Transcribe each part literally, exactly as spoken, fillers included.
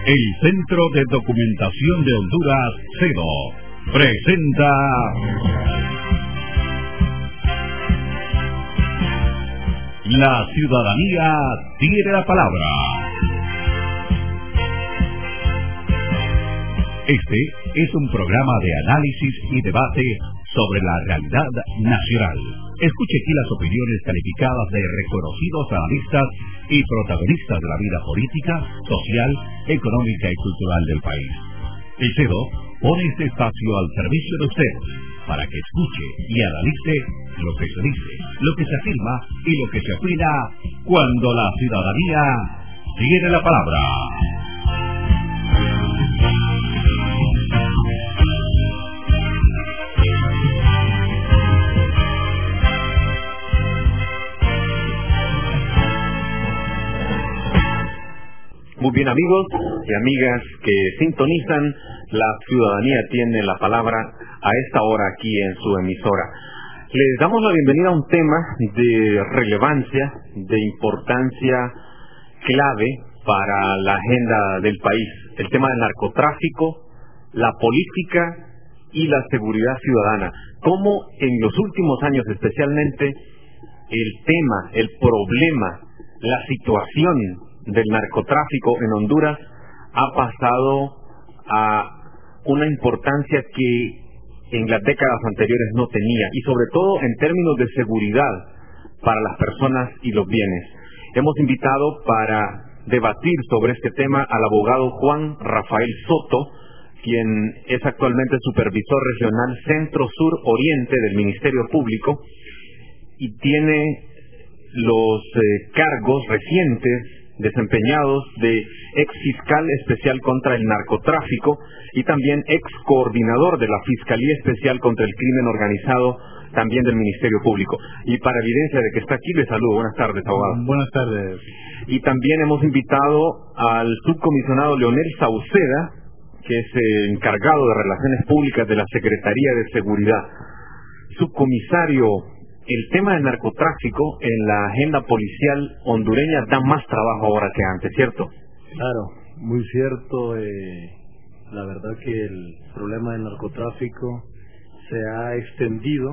El Centro de Documentación de Honduras, CEDO, presenta La Ciudadanía Tiene la Palabra. Este es un programa de análisis y debate sobre la realidad nacional. Escuche aquí las opiniones calificadas de reconocidos analistas y protagonistas de la vida política, social, económica y cultural del país. El CEDO pone este espacio al servicio de usted para que escuche y analice lo que se dice, lo que se afirma y lo que se opina cuando la ciudadanía tiene la palabra. Muy bien, amigos y amigas que sintonizan, la ciudadanía tiene la palabra a esta hora aquí en su emisora. Les damos la bienvenida a un tema de relevancia, de importancia clave para la agenda del país, el tema del narcotráfico, la política y la seguridad ciudadana. Cómo en los últimos años especialmente el tema, el problema, la situación del narcotráfico en Honduras ha pasado a una importancia que en las décadas anteriores no tenía, y sobre todo en términos de seguridad para las personas y los bienes. Hemos invitado para debatir sobre este tema al abogado Juan Rafael Soto, quien es actualmente supervisor regional Centro Sur Oriente del Ministerio Público y tiene los eh, cargos recientes desempeñados de ex fiscal especial contra el narcotráfico y también ex coordinador de la Fiscalía Especial contra el Crimen Organizado, también del Ministerio Público. Y para evidencia de que está aquí, le saludo. Buenas tardes, abogado. Buenas tardes. Y también hemos invitado al subcomisionado Leonel Sauceda, que es el encargado de Relaciones Públicas de la Secretaría de Seguridad. Subcomisario, el tema del narcotráfico en la agenda policial hondureña da más trabajo ahora que antes, ¿cierto? Claro, muy cierto. Eh, la verdad que el problema del narcotráfico se ha extendido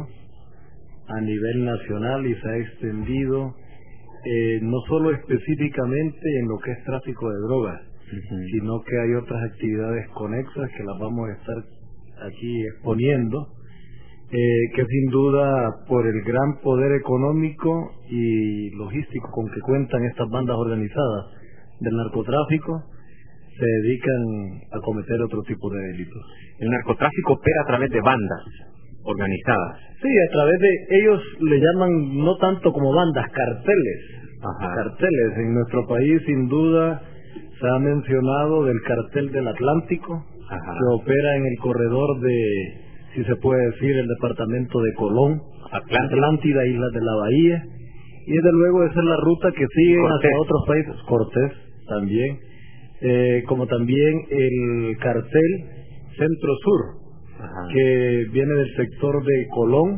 a nivel nacional y se ha extendido eh, no solo específicamente en lo que es tráfico de drogas, uh-huh. sino que hay otras actividades conexas que las vamos a estar aquí exponiendo. Eh, que sin duda por el gran poder económico y logístico con que cuentan estas bandas organizadas del narcotráfico, se dedican a cometer otro tipo de delitos. El narcotráfico opera a través de bandas organizadas. Sí, a través de, ellos le llaman no tanto como bandas, carteles. Ajá. Carteles. En nuestro país sin duda se ha mencionado del cartel del Atlántico, Ajá. que opera en el corredor de, si se puede decir, el departamento de Colón, Atlántida, Atlántida Islas de la Bahía, y desde luego esa es la ruta que siguen Cortés. Hacia otros países, Cortés también, eh, como también el cartel Centro Sur, Ajá. que viene del sector de Colón,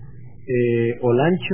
eh, Olancho,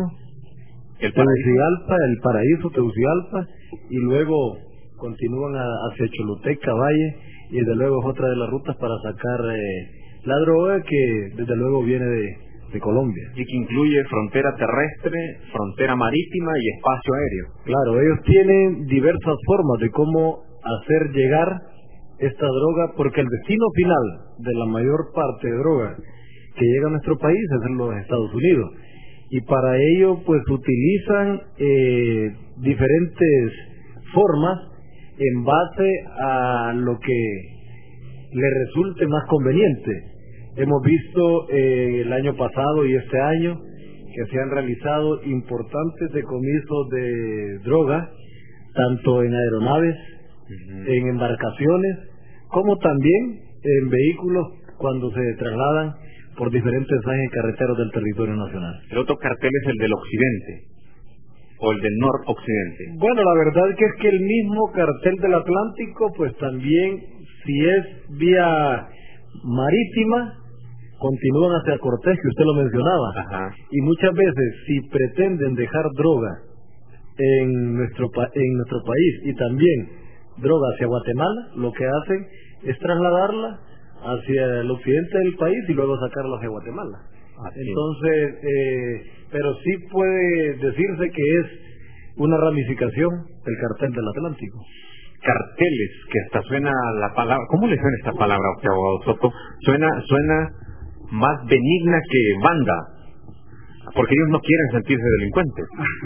el Tegucigalpa, el Paraíso, Tegucigalpa, y luego continúan a, hacia Choluteca, Valle, y desde luego es otra de las rutas para sacar eh, la droga que desde luego viene de, de Colombia. Y que incluye frontera terrestre, frontera marítima y espacio aéreo. Claro, ellos tienen diversas formas de cómo hacer llegar esta droga, porque el destino final de la mayor parte de droga que llega a nuestro país es en los Estados Unidos. Y para ello pues utilizan eh, diferentes formas en base a lo que le resulte más conveniente. Hemos visto eh, el año pasado y este año que se han realizado importantes decomisos de droga, tanto en aeronaves, uh-huh. en embarcaciones, como también en vehículos cuando se trasladan por diferentes ejes carreteros del territorio nacional. El otro cartel es el del occidente, o el del noroccidente. Bueno, la verdad que es que el mismo cartel del Atlántico, pues también, si es vía marítima, continúan hacia Cortés, que usted lo mencionaba. Ajá. Y muchas veces, si pretenden dejar droga en nuestro pa en nuestro país y también droga hacia Guatemala, lo que hacen es trasladarla hacia el occidente del país y luego sacarla hacia Guatemala. Así. Entonces, eh, pero sí puede decirse que es una ramificación del cartel del Atlántico. Carteles, que hasta suena la palabra, ¿cómo le suena esta palabra a usted, abogado Soto? Suena, suena más benigna que banda, porque ellos no quieren sentirse delincuentes.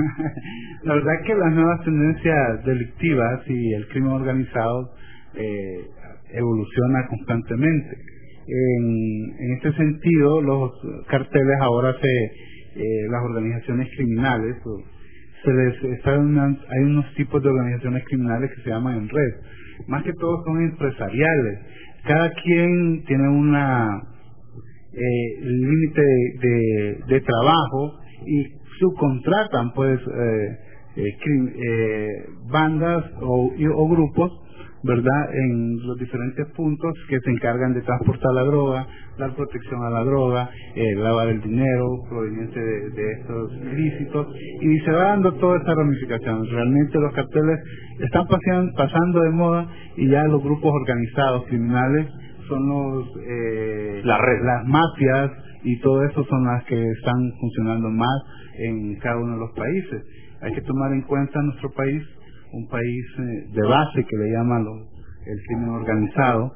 La verdad es que las nuevas tendencias delictivas y el crimen organizado eh, evoluciona constantemente. En, en este sentido, los carteles ahora se, eh, las organizaciones criminales, se les están una, hay unos tipos de organizaciones criminales que se llaman en red. Más que todo son empresariales. Cada quien tiene una eh, límite de, de, de trabajo y subcontratan pues eh, eh, crim, eh, bandas o, o grupos, ¿verdad?, en los diferentes puntos que se encargan de transportar la droga, dar protección a la droga, eh, lavar el dinero proveniente de, de estos ilícitos, y se va dando toda esta ramificación. Realmente los carteles están paseando, pasando de moda, y ya los grupos organizados criminales son los eh, la red. las mafias, y todo eso son las que están funcionando más en cada uno de los países. Hay que tomar en cuenta nuestro país, un país eh, de base que le llaman los, el crimen organizado,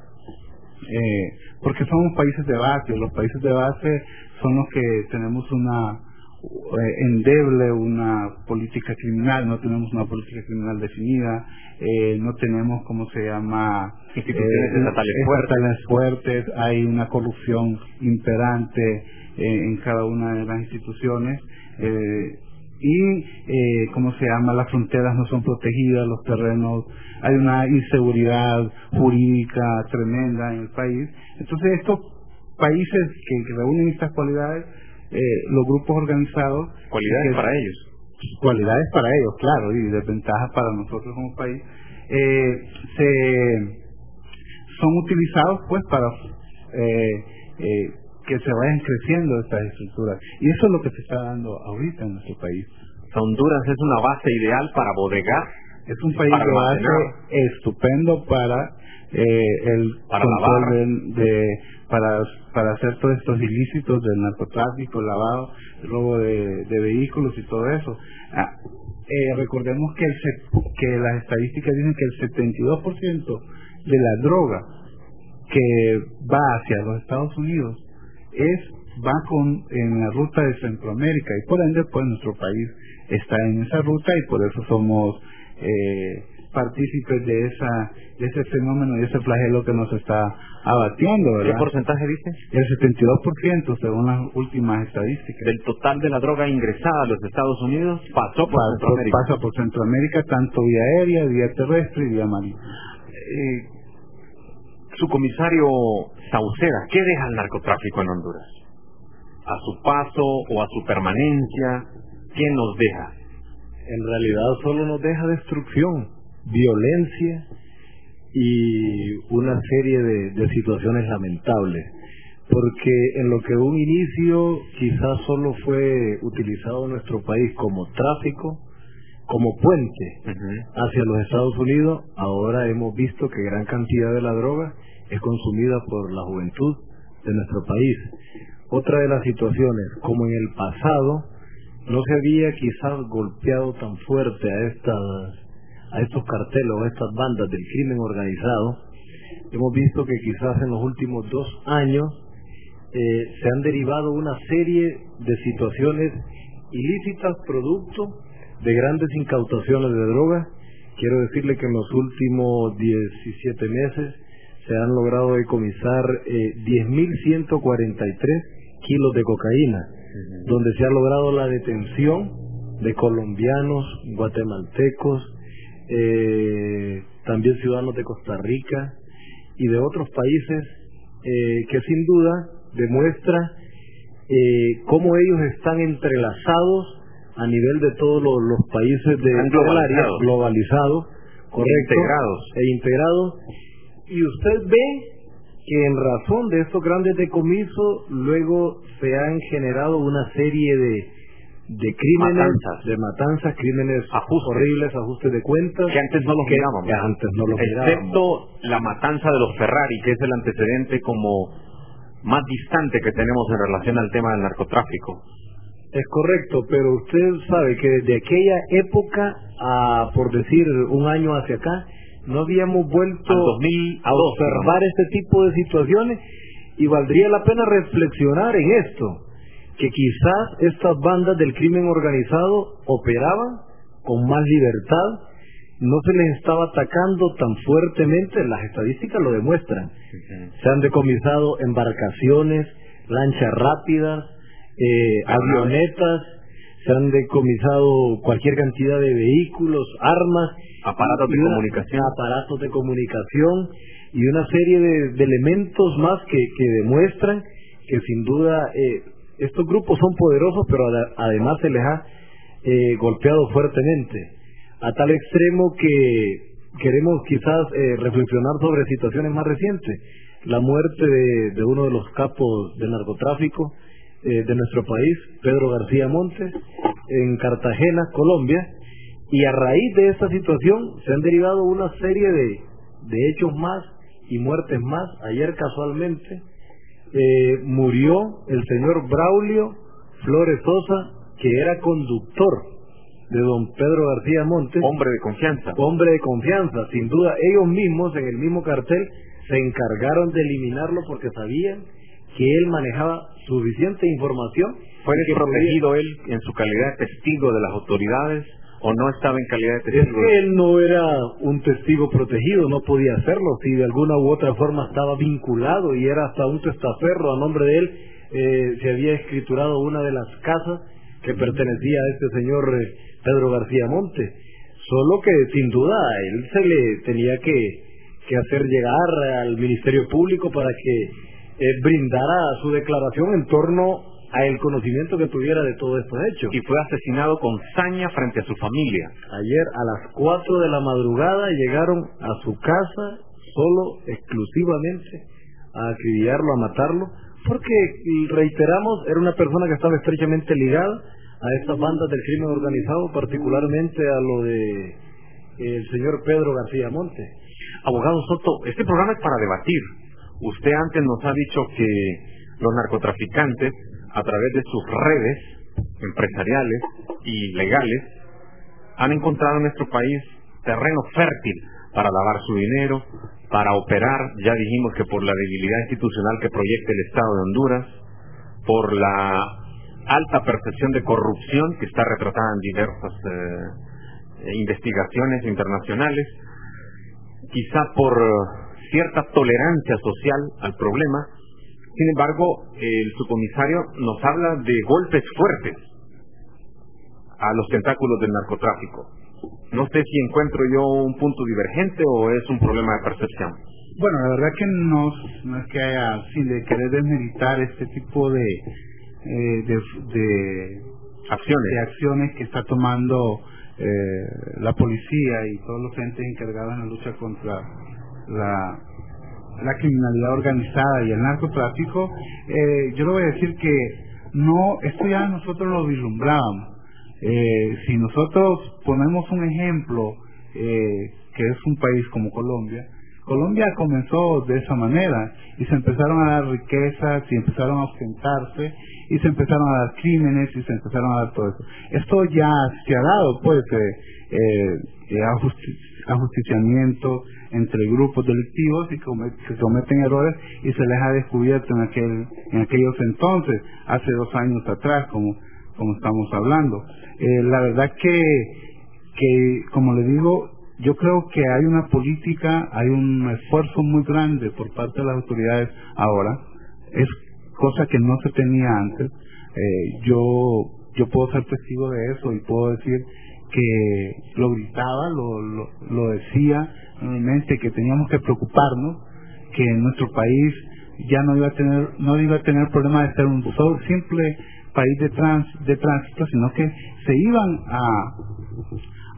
eh, porque somos países de base. Los países de base son los que tenemos una eh, endeble una política criminal, no tenemos una política criminal definida, eh, no tenemos, ¿cómo se llama?, instituciones eh, estatales, estatales fuertes, hay una corrupción imperante eh, en cada una de las instituciones, eh, y eh, ¿cómo se llama?, las fronteras no son protegidas, los terrenos, hay una inseguridad jurídica tremenda en el país. Entonces estos países que, que reúnen estas cualidades, eh, los grupos organizados, cualidades que, para ellos cualidades para ellos, claro, y desventajas para nosotros como país, eh, se son utilizados pues para eh, eh, que se vayan creciendo estas estructuras, y eso es lo que se está dando ahorita en nuestro país. Honduras es una base ideal para bodegar, es un país de base estupendo para eh, el para control de, de para para hacer todos estos ilícitos del narcotráfico, lavado, robo de, de vehículos y todo eso. Ah, eh, recordemos que el, que las estadísticas dicen que el setenta y dos por ciento de la droga que va hacia los Estados Unidos es va con en la ruta de Centroamérica, y por ende pues nuestro país está en esa ruta, y por eso somos eh, partícipes de esa de ese fenómeno y ese flagelo que nos está abatiendo, ¿verdad? ¿Qué porcentaje dice? El setenta y dos por ciento según las últimas estadísticas. Del total de la droga ingresada a los Estados Unidos pasó por Pasó, Centroamérica. Pasa por Centroamérica, tanto vía aérea, vía terrestre y vía marítima. Eh, su comisario Sauceda, ¿qué deja el narcotráfico en Honduras? ¿A su paso o a su permanencia? ¿Qué nos deja? En realidad solo nos deja destrucción, violencia y una serie de, de situaciones lamentables, porque en lo que un inicio quizás solo fue utilizado en nuestro país como tráfico, como puente uh-huh. hacia los Estados Unidos, ahora hemos visto que gran cantidad de la droga es consumida por la juventud de nuestro país. Otra de las situaciones, como en el pasado no se había quizás golpeado tan fuerte a estas a estos carteles o a estas bandas del crimen organizado, hemos visto que quizás en los últimos dos años eh, se han derivado una serie de situaciones ilícitas producto de grandes incautaciones de droga. Quiero decirle que en los últimos diecisiete meses se han logrado decomisar eh, diez mil ciento cuarenta y tres kilos de cocaína, uh-huh. donde se ha logrado la detención de colombianos, guatemaltecos, eh, también ciudadanos de Costa Rica y de otros países, eh, que sin duda demuestra eh, cómo ellos están entrelazados a nivel de todos los, los países de globalizados, globalizados, correcto, integrados. e integrados. Y usted ve que en razón de estos grandes decomisos luego se han generado una serie de de crímenes, matanzas. de matanzas, crímenes ajustes. horribles, ajustes de cuentas, que antes no los que, mirábamos. que antes no los excepto mirábamos. la matanza de los Ferrari, que es el antecedente como más distante que tenemos en relación al tema del narcotráfico. Es correcto, pero usted sabe que desde aquella época a, por decir, un año hacia acá, no habíamos vuelto dos mil a observar, ¿no?, este tipo de situaciones, y valdría la pena reflexionar en esto, que quizás estas bandas del crimen organizado operaban con más libertad, no se les estaba atacando tan fuertemente, las estadísticas lo demuestran. Uh-huh. Se han decomisado embarcaciones, lanchas rápidas, eh, avionetas, se han decomisado cualquier cantidad de vehículos, armas, aparatos de una, comunicación, aparatos de comunicación y una serie de, de elementos más que, que demuestran que sin duda eh, estos grupos son poderosos, pero ad, además se les ha eh, golpeado fuertemente, a tal extremo que queremos quizás eh, reflexionar sobre situaciones más recientes. La muerte de, de uno de los capos del narcotráfico eh, de nuestro país, Pedro García Montes, en Cartagena, Colombia, y a raíz de esta situación se han derivado una serie de, de hechos más y muertes más. Ayer casualmente eh, murió el señor Braulio Flores Sosa, que era conductor de don Pedro García Montes, hombre de confianza. Hombre de confianza, sin duda. Ellos mismos en el mismo cartel se encargaron de eliminarlo porque sabían que él manejaba suficiente información. ¿Fue desprotegido él en su calidad de testigo de las autoridades o no estaba en calidad de testigo? Es que él no era un testigo protegido, no podía hacerlo. Si de alguna u otra forma estaba vinculado y era hasta un testaferro a nombre de él, eh, se había escriturado una de las casas que pertenecía a este señor eh, Pedro García Montes. Solo que sin duda a él se le tenía que, que hacer llegar al Ministerio Público para que eh, brindara su declaración en torno a el conocimiento que tuviera de todo estos hechos. Y fue asesinado con saña frente a su familia. Ayer a las cuatro de la madrugada llegaron a su casa solo, exclusivamente, a acribillarlo, a matarlo, porque, reiteramos, era una persona que estaba estrechamente ligada a estas bandas del crimen organizado, particularmente a lo de eh, el señor Pedro García Montes. Abogado Soto, este programa es para debatir. Usted antes nos ha dicho que los narcotraficantes, a través de sus redes empresariales y legales, han encontrado en nuestro país terreno fértil para lavar su dinero, para operar. Ya dijimos que por la debilidad institucional que proyecta el Estado de Honduras, por la alta percepción de corrupción que está retratada en diversas eh, investigaciones internacionales, quizá por cierta tolerancia social al problema. Sin embargo, el subcomisario nos habla de golpes fuertes a los tentáculos del narcotráfico. No sé si encuentro yo un punto divergente o es un problema de percepción. Bueno, la verdad que no, no es que haya, sin de querer desmeritar este tipo de, eh, de, de, acciones. de acciones que está tomando eh, la policía y todos los entes encargados en la lucha contra la, la criminalidad organizada y el narcotráfico. Eh, yo le voy a decir que no, esto ya nosotros lo vislumbrábamos. Eh, si nosotros ponemos un ejemplo, eh, que es un país como Colombia, Colombia comenzó de esa manera y se empezaron a dar riquezas y empezaron a ostentarse y se empezaron a dar crímenes y se empezaron a dar todo eso. Esto ya se ha dado, pues, eh, eh, ajusti ajusticiamiento entre grupos delictivos y comet que cometen errores y se les ha descubierto en aquel en aquellos entonces, hace dos años atrás, como como estamos hablando. Eh, la verdad que, que, como le digo, yo creo que hay una política, hay un esfuerzo muy grande por parte de las autoridades ahora, es cosa que no se tenía antes. Eh, yo, yo puedo ser testigo de eso y puedo decir que lo gritaba, lo, lo, lo decía realmente, que teníamos que preocuparnos, que nuestro país ya no iba a tener, no iba a tener problema de ser un solo simple país de, trans, de tránsito, sino que se iban a,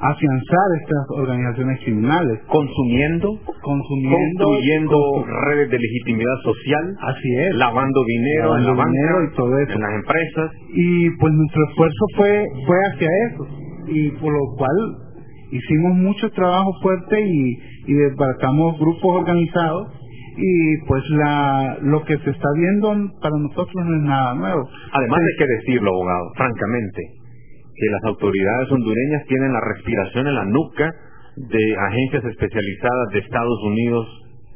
afianzar estas organizaciones criminales. Consumiendo, consumiendo construyendo redes de legitimidad social, así es, lavando dinero lavando en la banca, y todo eso, en las empresas. Y pues nuestro esfuerzo fue fue hacia eso, y por lo cual hicimos mucho trabajo fuerte y, y desbaratamos grupos organizados, y pues la lo que se está viendo para nosotros no es nada nuevo. Además, hay que decirlo, abogado, francamente, que las autoridades hondureñas tienen la respiración en la nuca de agencias especializadas de Estados Unidos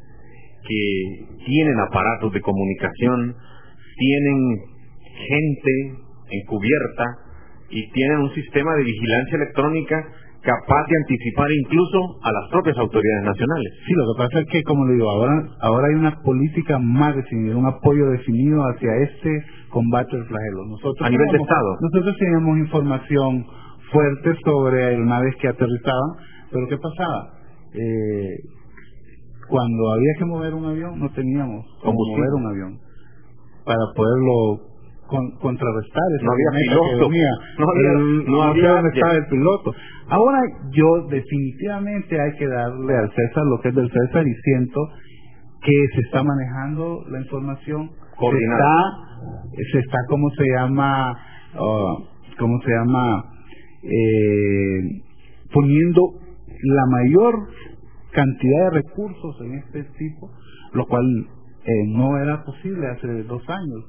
que tienen aparatos de comunicación, tienen gente encubierta y tienen un sistema de vigilancia electrónica capaz de anticipar incluso a las propias autoridades nacionales. Sí, lo que pasa es que, como le digo, ahora ahora hay una política más definida, un apoyo definido hacia este combate al flagelo. Nosotros a nivel teníamos, de Estado. Nosotros teníamos información fuerte sobre aeronaves que aterrizaban, pero ¿qué pasaba? Eh, cuando había que mover un avión, no teníamos cómo mover un avión para poderlo Con, contrarrestar esa no había piloto venía, no había el, no había dónde estaba el piloto. Ahora yo definitivamente hay que darle al César lo que es del César, y siento que se está manejando la información coordinada, se está, se está cómo se llama uh, cómo se llama eh, poniendo la mayor cantidad de recursos en este tipo, lo cual eh, no era posible hace dos años.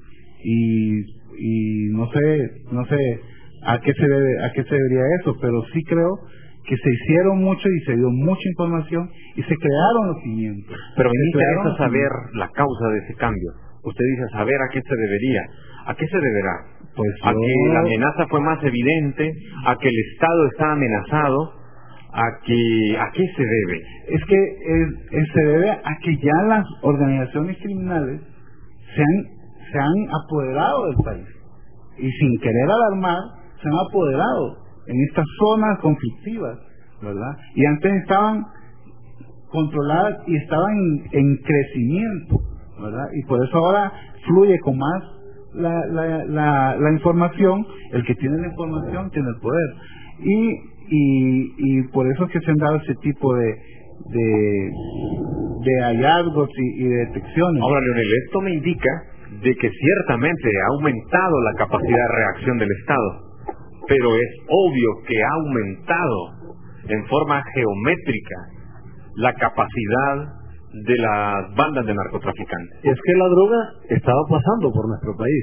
y y no sé no sé a qué se debe a qué se debería eso, pero sí creo que se hicieron mucho y se dio mucha información y se crearon los cimientos. Pero me interesa saber la causa de ese cambio. Usted dice saber a qué se debería. ¿A qué se deberá? Pues a yo... que la amenaza fue más evidente, a que el Estado está amenazado, a que a qué se debe. Es que es, es, se debe a que ya las organizaciones criminales se han se han apoderado del país, y sin querer alarmar se han apoderado en estas zonas conflictivas, ¿verdad? Y antes estaban controladas y estaban en, en crecimiento, ¿verdad? Y por eso ahora fluye con más la, la, la, la información. El que tiene la información tiene el poder, y y, y por eso es que se han dado ese tipo de de, de hallazgos y, y de detecciones. Ahora, Leonel, esto me indica de que ciertamente ha aumentado la capacidad de reacción del Estado, pero es obvio que ha aumentado en forma geométrica la capacidad de las bandas de narcotraficantes. Es que la droga estaba pasando por nuestro país,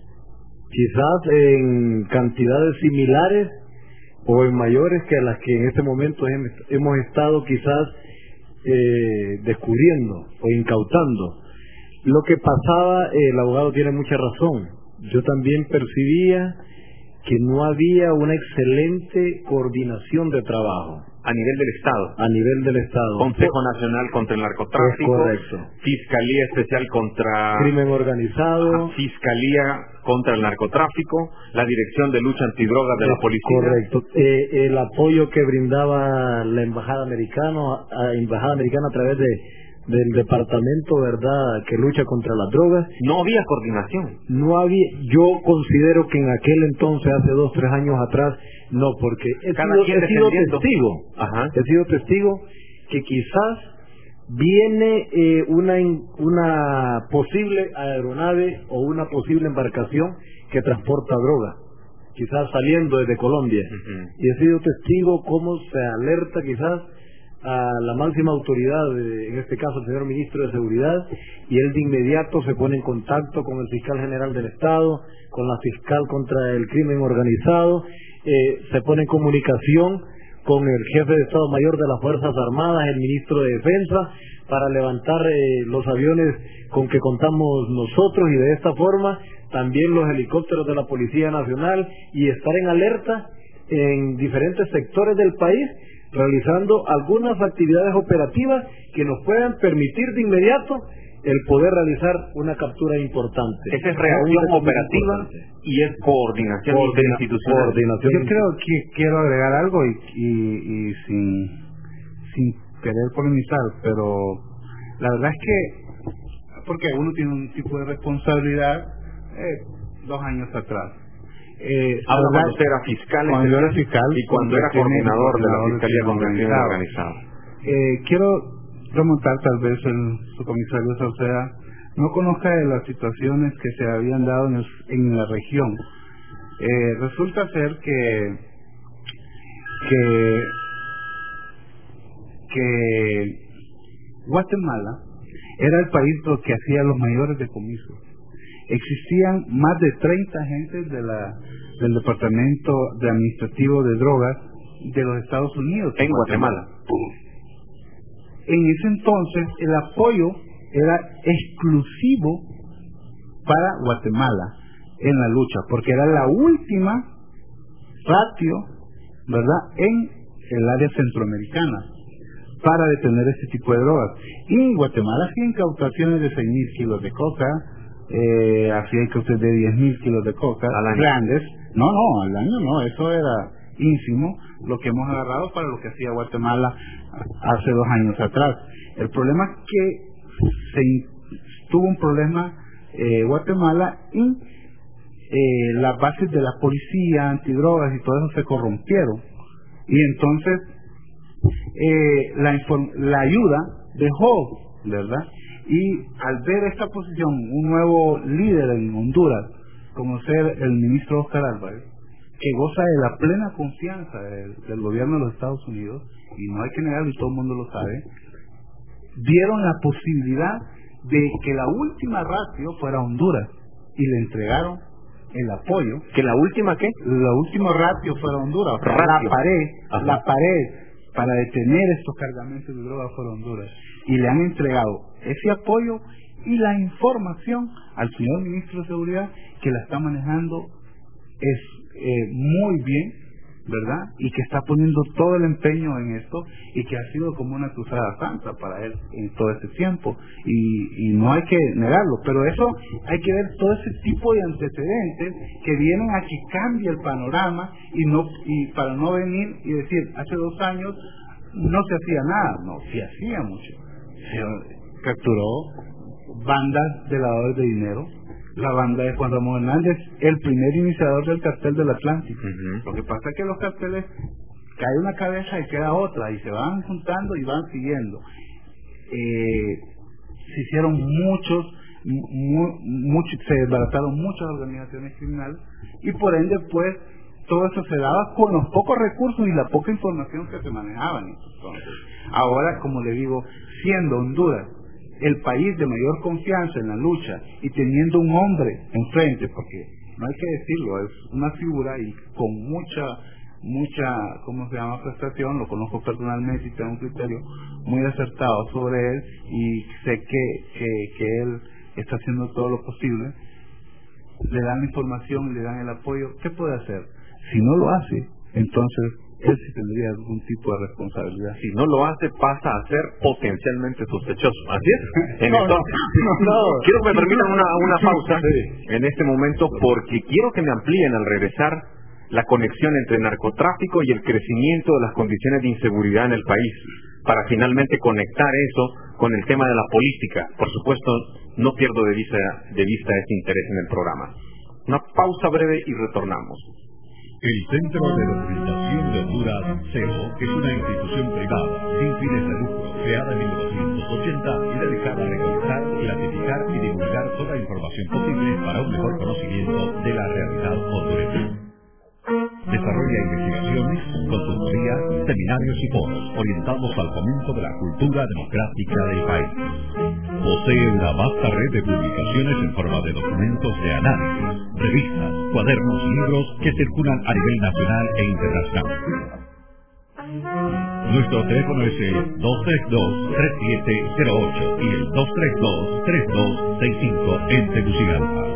quizás en cantidades similares o en mayores que las que en este momento hemos estado quizás eh, descubriendo o incautando. Lo que pasaba, eh, el abogado tiene mucha razón. Yo también percibía que no había una excelente coordinación de trabajo. A nivel del Estado. A nivel del Estado. Consejo Nacional contra el Narcotráfico. Es correcto. Fiscalía Especial contra... Crimen Organizado. Fiscalía contra el Narcotráfico. La Dirección de Lucha Antidrogas de la Policía. Correcto. Eh, el apoyo que brindaba la Embajada Americana, a Embajada Americana a través de del departamento, ¿verdad?, que lucha contra las drogas. No había coordinación. No había, yo considero que en aquel entonces, hace dos, tres años atrás, no, porque he Cada sido, quien he sido defendiendo. testigo, Ajá. he sido testigo que quizás viene eh, una, una posible aeronave o una posible embarcación que transporta droga, quizás saliendo desde Colombia, uh-huh. y he sido testigo cómo se alerta quizás a la máxima autoridad, de, en este caso el señor ministro de Seguridad, y él de inmediato se pone en contacto con el fiscal general del Estado, con la fiscal contra el crimen organizado, eh, se pone en comunicación con el jefe de Estado Mayor de las Fuerzas Armadas, el ministro de Defensa, para levantar eh, los aviones con que contamos nosotros, y de esta forma también los helicópteros de la Policía Nacional, y estar en alerta en diferentes sectores del país, realizando algunas actividades operativas que nos puedan permitir de inmediato el poder realizar una captura importante. Esa es reacción operativa importante. Y es coordinación Coordina, interinstitucional. Coordinación. Yo creo que quiero agregar algo y, y, y sin, sin querer polemizar, pero la verdad es que, porque uno tiene un tipo de responsabilidad eh, dos años atrás, Eh, Habla cuando usted era fiscal, cuando yo era fiscal y cuando era coordinador de la Fiscalía contra el Crimen Organizado. Eh, quiero remontar, tal vez el subcomisario Sauceda no conozca de las situaciones que se habían dado en, el, en la región. Eh, resulta ser que que que Guatemala era el país que hacía los mayores decomisos. Existían más de treinta agentes de la, del Departamento de Administrativo de Drogas de los Estados Unidos. En Guatemala. En ese entonces el apoyo era exclusivo para Guatemala en la lucha, porque era la última ratio, ¿verdad?, en el área centroamericana para detener este tipo de drogas. Y en Guatemala hacía incautaciones de seis mil kilos de coca, eh, hacía incautaciones de diez mil kilos de coca, grandes. No, no, al año no, eso era ínfimo lo que hemos agarrado para lo que hacía Guatemala hace dos años atrás. El problema es que se in, tuvo un problema eh, Guatemala y eh, las bases de la policía, antidrogas y todo eso se corrompieron. Y entonces eh, la, la ayuda dejó, ¿verdad? Y al ver esta posición, un nuevo líder en Honduras, como ser el ministro Oscar Álvarez, que goza de la plena confianza del, del gobierno de los Estados Unidos, y no hay que negarlo y todo el mundo lo sabe, dieron la posibilidad de que la última ratio fuera Honduras, y le entregaron el apoyo. ¿Que la última qué? La última ratio fuera Honduras. Ratio. La pared, Ajá. la pared para detener estos cargamentos de drogas fuera Honduras. Y le han entregado ese apoyo y la información al señor ministro de Seguridad, que la está manejando es eh, muy bien, ¿verdad? Y que está poniendo todo el empeño en esto y que ha sido como una cruzada santa para él en todo ese tiempo, y, y no hay que negarlo, pero eso hay que ver todo ese tipo de antecedentes que vienen a que cambie el panorama y no y para no venir y decir hace dos años no se hacía nada. No, se hacía mucho. Se capturó bandas de lavadores de dinero. La banda de Juan Ramón Hernández, el primer iniciador del cartel del Atlántico. Uh-huh. Lo que pasa es que los carteles cae una cabeza y queda otra, y se van juntando y van siguiendo. Eh, se hicieron muchos, mu, mucho, se desbarataron muchas organizaciones criminales, y por ende pues todo eso se daba con los pocos recursos y la poca información que se manejaban. Entonces, ahora, como le digo, siendo Honduras el país de mayor confianza en la lucha y teniendo un hombre enfrente, porque no hay que decirlo, es una figura y con mucha, mucha, ¿cómo se llama?, prestación, lo conozco personalmente y tengo un criterio muy acertado sobre él, y sé que, que, que él está haciendo todo lo posible, le dan la información, le dan el apoyo. ¿Qué puede hacer? Si no lo hace, entonces él sí tendría algún tipo de responsabilidad. Si no lo hace, pasa a ser potencialmente sospechoso. ¿Así es? En no, esto, no, no. Quiero que me permitan una, una pausa sí. en este momento, porque quiero que me amplíen al regresar la conexión entre el narcotráfico y el crecimiento de las condiciones de inseguridad en el país, para finalmente conectar eso con el tema de la política. Por supuesto, no pierdo de vista, de vista ese interés en el programa. Una pausa breve y retornamos. El Centro de Documentación de Honduras, C E O, es una institución privada sin fines de lucro, creada en mil novecientos ochenta y dedicada a recolectar, clasificar y divulgar toda información posible para un mejor conocimiento de la realidad hondureña. Desarrolla investigaciones, consultorías, seminarios y foros orientados al fomento de la cultura democrática del país. Posee una vasta red de publicaciones en forma de documentos de análisis, revistas, cuadernos y libros que circulan a nivel nacional e internacional. Nuestro teléfono es el dos tres dos, tres siete cero ocho y el dos tres dos, tres dos seis cinco en Tegucigalpa.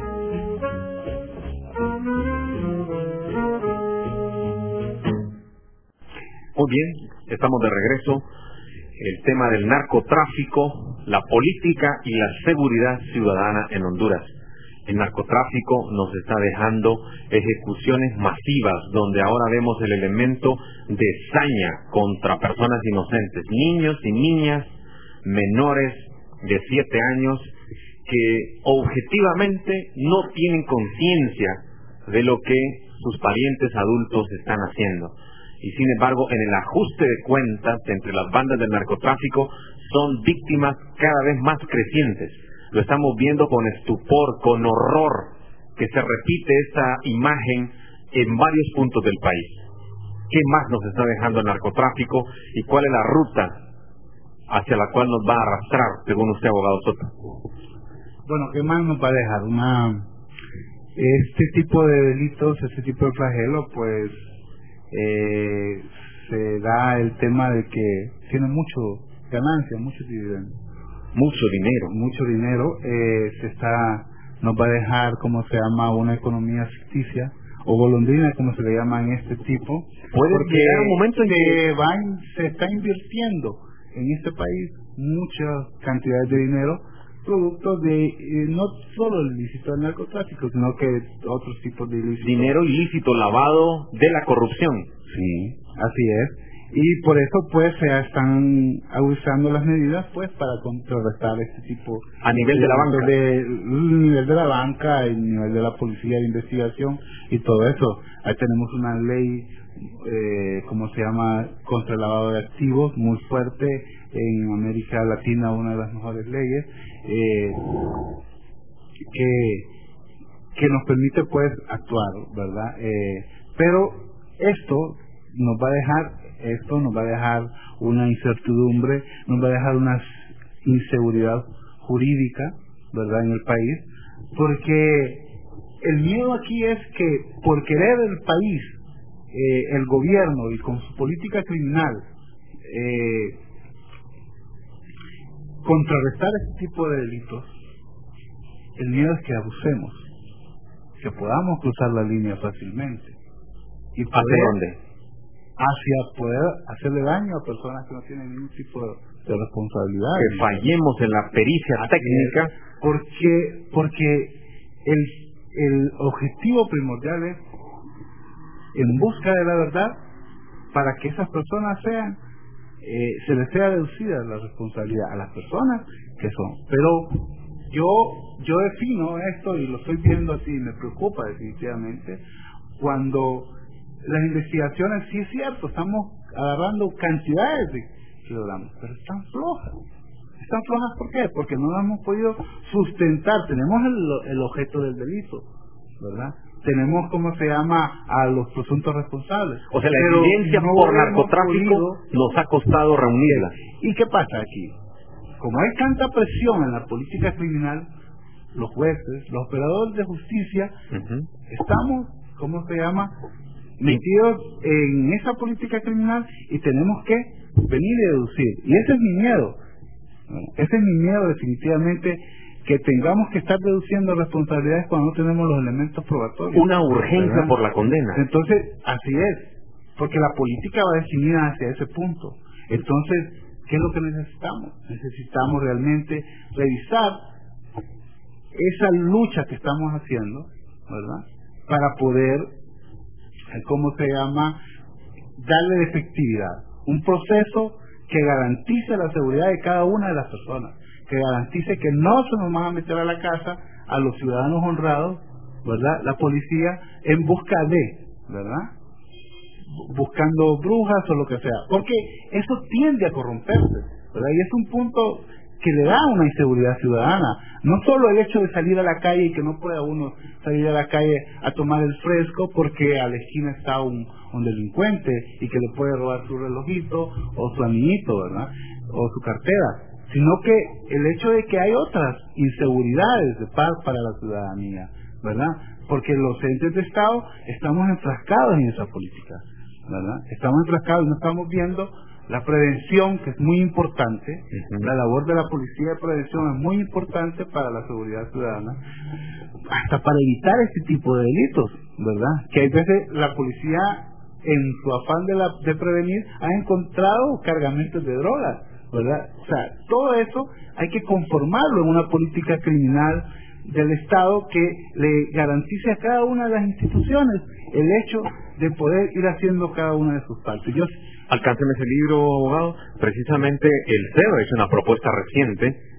Muy bien, estamos de regreso. El tema del narcotráfico, la política y la seguridad ciudadana en Honduras. El narcotráfico nos está dejando ejecuciones masivas, donde ahora vemos el elemento de saña contra personas inocentes, niños y niñas menores de siete años que objetivamente no tienen conciencia de lo que sus parientes adultos están haciendo. Y sin embargo, en el ajuste de cuentas entre las bandas del narcotráfico son víctimas cada vez más crecientes. Lo estamos viendo con estupor, con horror, que se repite esta imagen en varios puntos del país. ¿Qué más nos está dejando el narcotráfico y cuál es la ruta hacia la cual nos va a arrastrar, según usted, abogado Soto? Bueno, ¿qué más nos va a dejar? Una, este tipo de delitos, este tipo de flagelo, pues eh, se da el tema de que tiene mucho ganancia, mucho dividendo. Mucho dinero. Mucho dinero. Eh, se está, nos va a dejar, como se llama, una economía ficticia, o golondrina, como se le llama en este tipo. Puede llegar un momento en que van, se está invirtiendo en este país muchas cantidades de dinero, producto de eh, no solo el ilícito del narcotráfico, sino que otros tipos de ilícitos. Dinero ilícito lavado de la corrupción. Sí, así es. Y por eso pues se están usando las medidas pues para contrarrestar este tipo a nivel de la banca, de, nivel de la banca, a nivel de la policía de investigación y todo eso. Ahí tenemos una ley eh, como se llama contra el lavado de activos muy fuerte en América Latina, una de las mejores leyes eh, que que nos permite pues actuar, ¿verdad? Eh, pero esto nos va a dejar esto nos va a dejar una incertidumbre, nos va a dejar una inseguridad jurídica, ¿verdad?, en el país, porque el miedo aquí es que por querer el país, eh, el gobierno y con su política criminal eh, contrarrestar este tipo de delitos, el miedo es que abusemos, que podamos cruzar la línea fácilmente. ¿Y hacia dónde? Hacia poder hacerle daño a personas que no tienen ningún tipo de responsabilidad. Que fallemos en la pericia Así técnica. Es, porque porque el, el objetivo primordial es en busca de la verdad para que esas personas sean, eh, se les sea deducida la responsabilidad a las personas que son. Pero yo, yo defino esto y lo estoy viendo así, me preocupa definitivamente, cuando las investigaciones, sí es cierto, estamos agarrando cantidades de kilogramos, pero están flojas. ¿Están flojas por qué? Porque no hemos podido sustentar. Tenemos el, el objeto del delito, ¿verdad? Tenemos, ¿cómo se llama?, a los presuntos responsables. O sea, la pero evidencia no por narcotráfico podido, nos ha costado reunirla. ¿Y qué pasa aquí? Como hay tanta presión en la política criminal, los jueces, los operadores de justicia, uh-huh. estamos, ¿cómo se llama?, metidos en esa política criminal y tenemos que venir y deducir. Y ese es mi miedo. Ese es mi miedo definitivamente, que tengamos que estar deduciendo responsabilidades cuando no tenemos los elementos probatorios. Una urgencia, ¿verdad?, por la condena. Entonces, así es. Porque la política va definida hacia ese punto. Entonces, ¿qué es lo que necesitamos? Necesitamos realmente revisar esa lucha que estamos haciendo, ¿verdad?, para poder, ¿cómo se llama?, darle efectividad. Un proceso que garantice la seguridad de cada una de las personas, que garantice que no se nos van a meter a la casa a los ciudadanos honrados, ¿verdad?, la policía en busca de, ¿verdad?, buscando brujas o lo que sea, porque eso tiende a corromperse, ¿verdad? Y es un punto que le da una inseguridad ciudadana. No solo el hecho de salir a la calle y que no pueda uno salir a la calle a tomar el fresco porque a la esquina está un, un delincuente y que le puede robar su relojito o su anillito, ¿verdad?, o su cartera, sino que el hecho de que hay otras inseguridades de paz para la ciudadanía, ¿verdad?, porque los entes de Estado estamos enfrascados en esa política, ¿verdad? Estamos enfrascados y no estamos viendo la prevención, que es muy importante. Uh-huh. La labor de la policía de prevención es muy importante para la seguridad ciudadana, hasta para evitar este tipo de delitos, ¿verdad? Que hay veces la policía, en su afán de, la, de prevenir, ha encontrado cargamentos de drogas, ¿verdad? O sea, todo eso hay que conformarlo en una política criminal del Estado que le garantice a cada una de las instituciones el hecho de poder ir haciendo cada una de sus partes. Yo Alcánceme ese libro, abogado. Precisamente el C E O ha hecho una propuesta reciente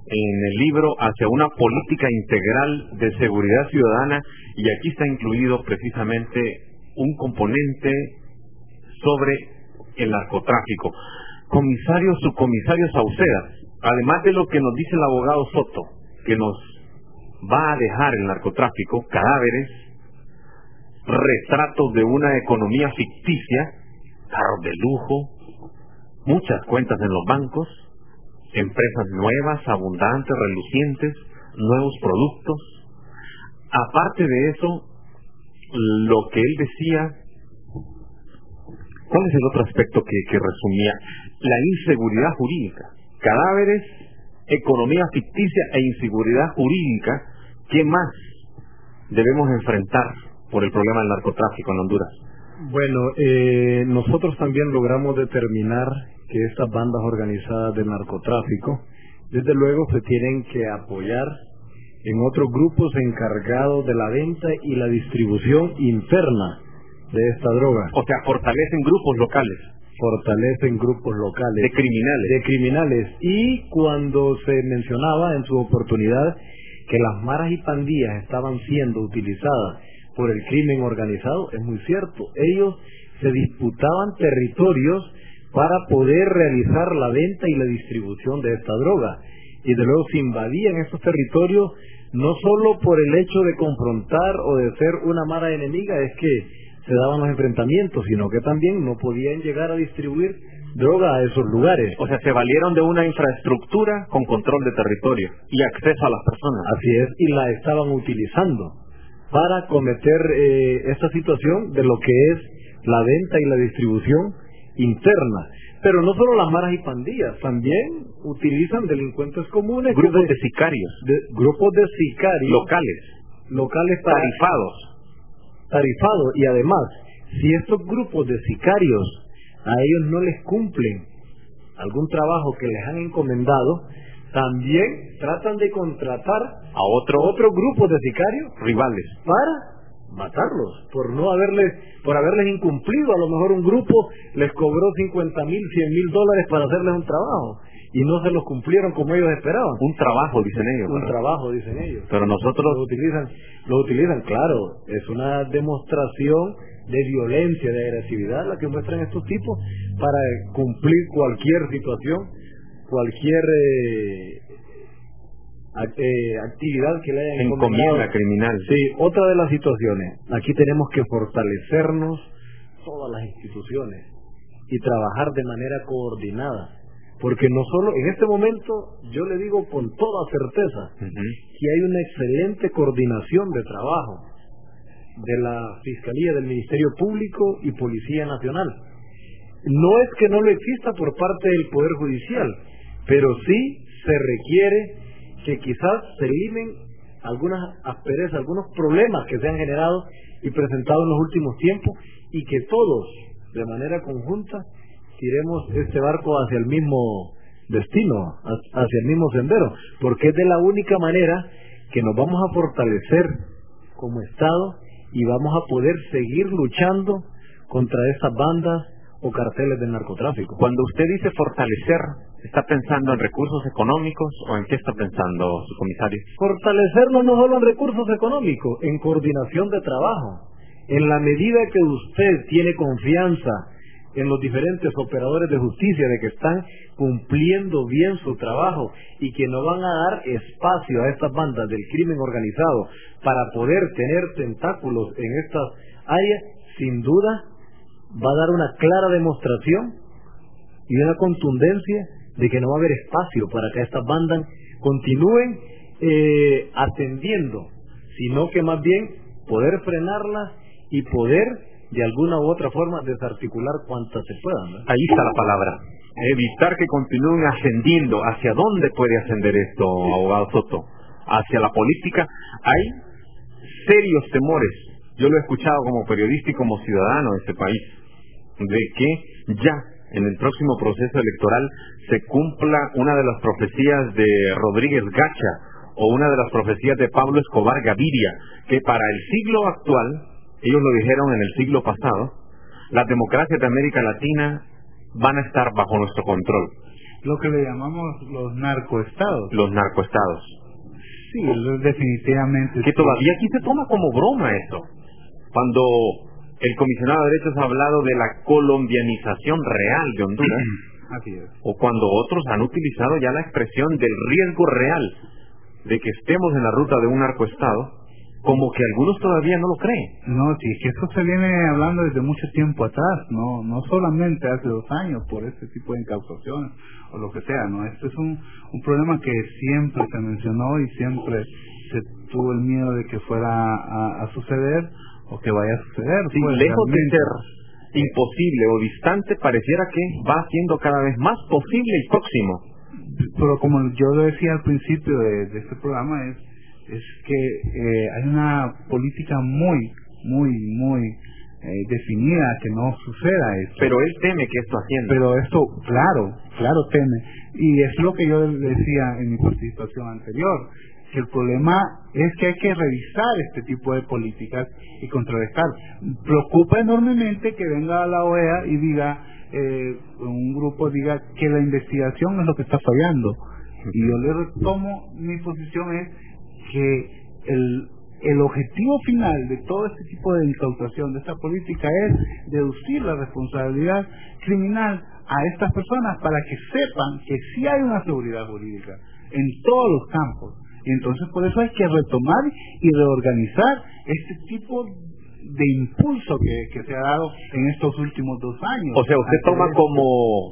en el libro Hacia una política integral de seguridad ciudadana, y aquí está incluido precisamente un componente sobre el narcotráfico. Comisario, subcomisario Sauceda, además de lo que nos dice el abogado Soto, que nos va a dejar el narcotráfico, cadáveres, retratos de una economía ficticia, carros de lujo, muchas cuentas en los bancos, empresas nuevas, abundantes, relucientes, nuevos productos. Aparte de eso, lo que él decía, ¿cuál es el otro aspecto que, que resumía? La inseguridad jurídica. Cadáveres, economía ficticia e inseguridad jurídica. ¿Qué más debemos enfrentar por el problema del narcotráfico en Honduras? Bueno, eh, nosotros también logramos determinar que estas bandas organizadas del narcotráfico, desde luego, se tienen que apoyar en otros grupos encargados de la venta y la distribución interna de esta droga. O sea, fortalecen grupos locales. Fortalecen grupos locales. De criminales. De criminales. Y cuando se mencionaba en su oportunidad que las maras y pandillas estaban siendo utilizadas por el crimen organizado, es muy cierto. Ellos se disputaban territorios para poder realizar la venta y la distribución de esta droga. Y de luego se invadían estos territorios no solo por el hecho de confrontar o de ser una mara enemiga, es que se daban los enfrentamientos, sino que también no podían llegar a distribuir droga a esos lugares. O sea, se valieron de una infraestructura con control de territorio y acceso a las personas. Así es, y la estaban utilizando para cometer eh, esta situación de lo que es la venta y la distribución interna. Pero no solo las maras y pandillas, también utilizan delincuentes comunes. Grupos de, de sicarios. De, grupos de sicarios. Locales. Locales para, tarifados. Tarifados. Y además, si estos grupos de sicarios a ellos no les cumplen algún trabajo que les han encomendado, también tratan de contratar a otro, otro grupo de sicarios rivales para matarlos por no haberles por haberles incumplido. A lo mejor un grupo les cobró cincuenta mil, cien mil dólares para hacerles un trabajo y no se los cumplieron como ellos esperaban. Un trabajo, dicen ellos. Un ¿verdad? trabajo, dicen ellos. Pero nosotros lo utilizan, lo utilizan, claro. Es una demostración de violencia, de agresividad la que muestran estos tipos para cumplir cualquier situación, cualquier eh, actividad que le hayan encomienda criminal. Sí, otra de las situaciones. Aquí tenemos que fortalecernos todas las instituciones y trabajar de manera coordinada, porque no solo en este momento, yo le digo con toda certeza, uh-huh, que hay una excelente coordinación de trabajo de la Fiscalía, del Ministerio Público y Policía Nacional. No es que no lo exista por parte del Poder Judicial, pero sí se requiere que quizás se eliminen algunas asperezas, algunos problemas que se han generado y presentado en los últimos tiempos, y que todos, de manera conjunta, tiremos este barco hacia el mismo destino, hacia el mismo sendero, porque es de la única manera que nos vamos a fortalecer como Estado y vamos a poder seguir luchando contra estas bandas o carteles del narcotráfico. Cuando usted dice fortalecer, ¿está pensando en recursos económicos o en qué está pensando, su comisario? Fortalecernos no solo en recursos económicos, en coordinación de trabajo. En la medida que usted tiene confianza en los diferentes operadores de justicia de que están cumpliendo bien su trabajo y que no van a dar espacio a estas bandas del crimen organizado para poder tener tentáculos en estas áreas, sin duda va a dar una clara demostración y una contundencia de que no va a haber espacio para que estas bandas continúen eh, atendiendo, sino que más bien poder frenarlas y poder de alguna u otra forma desarticular cuantas se puedan, ¿no? Ahí está la palabra, evitar que continúen ascendiendo. ¿Hacia dónde puede ascender esto, abogado Soto? Hacia la política. Hay serios temores, yo lo he escuchado como periodista y como ciudadano de este país, de que ya en el próximo proceso electoral se cumpla una de las profecías de Rodríguez Gacha o una de las profecías de Pablo Escobar Gaviria, que para el siglo actual, ellos lo dijeron en el siglo pasado, las democracias de América Latina van a estar bajo nuestro control. lo que le llamamos los narcoestados. Los narcoestados. Sí, definitivamente. Que todavía aquí se toma como broma eso. Cuando el comisionado de derechos ha hablado de la colombianización real de Honduras, así es. O cuando otros han utilizado ya la expresión del riesgo real de que estemos en la ruta de un narcoestado, como que algunos todavía no lo creen. No, sí, es que eso se viene hablando desde mucho tiempo atrás, no no solamente hace dos años por este tipo de incautaciones o lo que sea, no, este es un, un problema que siempre se mencionó y siempre se tuvo el miedo de que fuera a, a suceder o que vaya a suceder. Sí, pues, lejos realmente. de ser imposible o distante, pareciera que va siendo cada vez más posible y próximo. Pero como yo lo decía al principio de, de este programa, es es que eh, hay una política muy, muy, muy eh, definida que no suceda esto. Pero él teme que esto ascienda. Pero esto, claro, claro teme. Y es lo que yo decía en mi participación anterior, que el problema es que hay que revisar este tipo de políticas y contrarrestar. Preocupa enormemente que venga la O E A y diga, eh, un grupo diga que la investigación es lo que está fallando. Y yo le retomo, mi posición es que el, el objetivo final de todo este tipo de incautación, de esta política, es deducir la responsabilidad criminal a estas personas para que sepan que sí hay una seguridad jurídica en todos los campos. Y entonces por eso hay que retomar y reorganizar este tipo de impulso que, que se ha dado en estos últimos dos años. O sea, usted toma como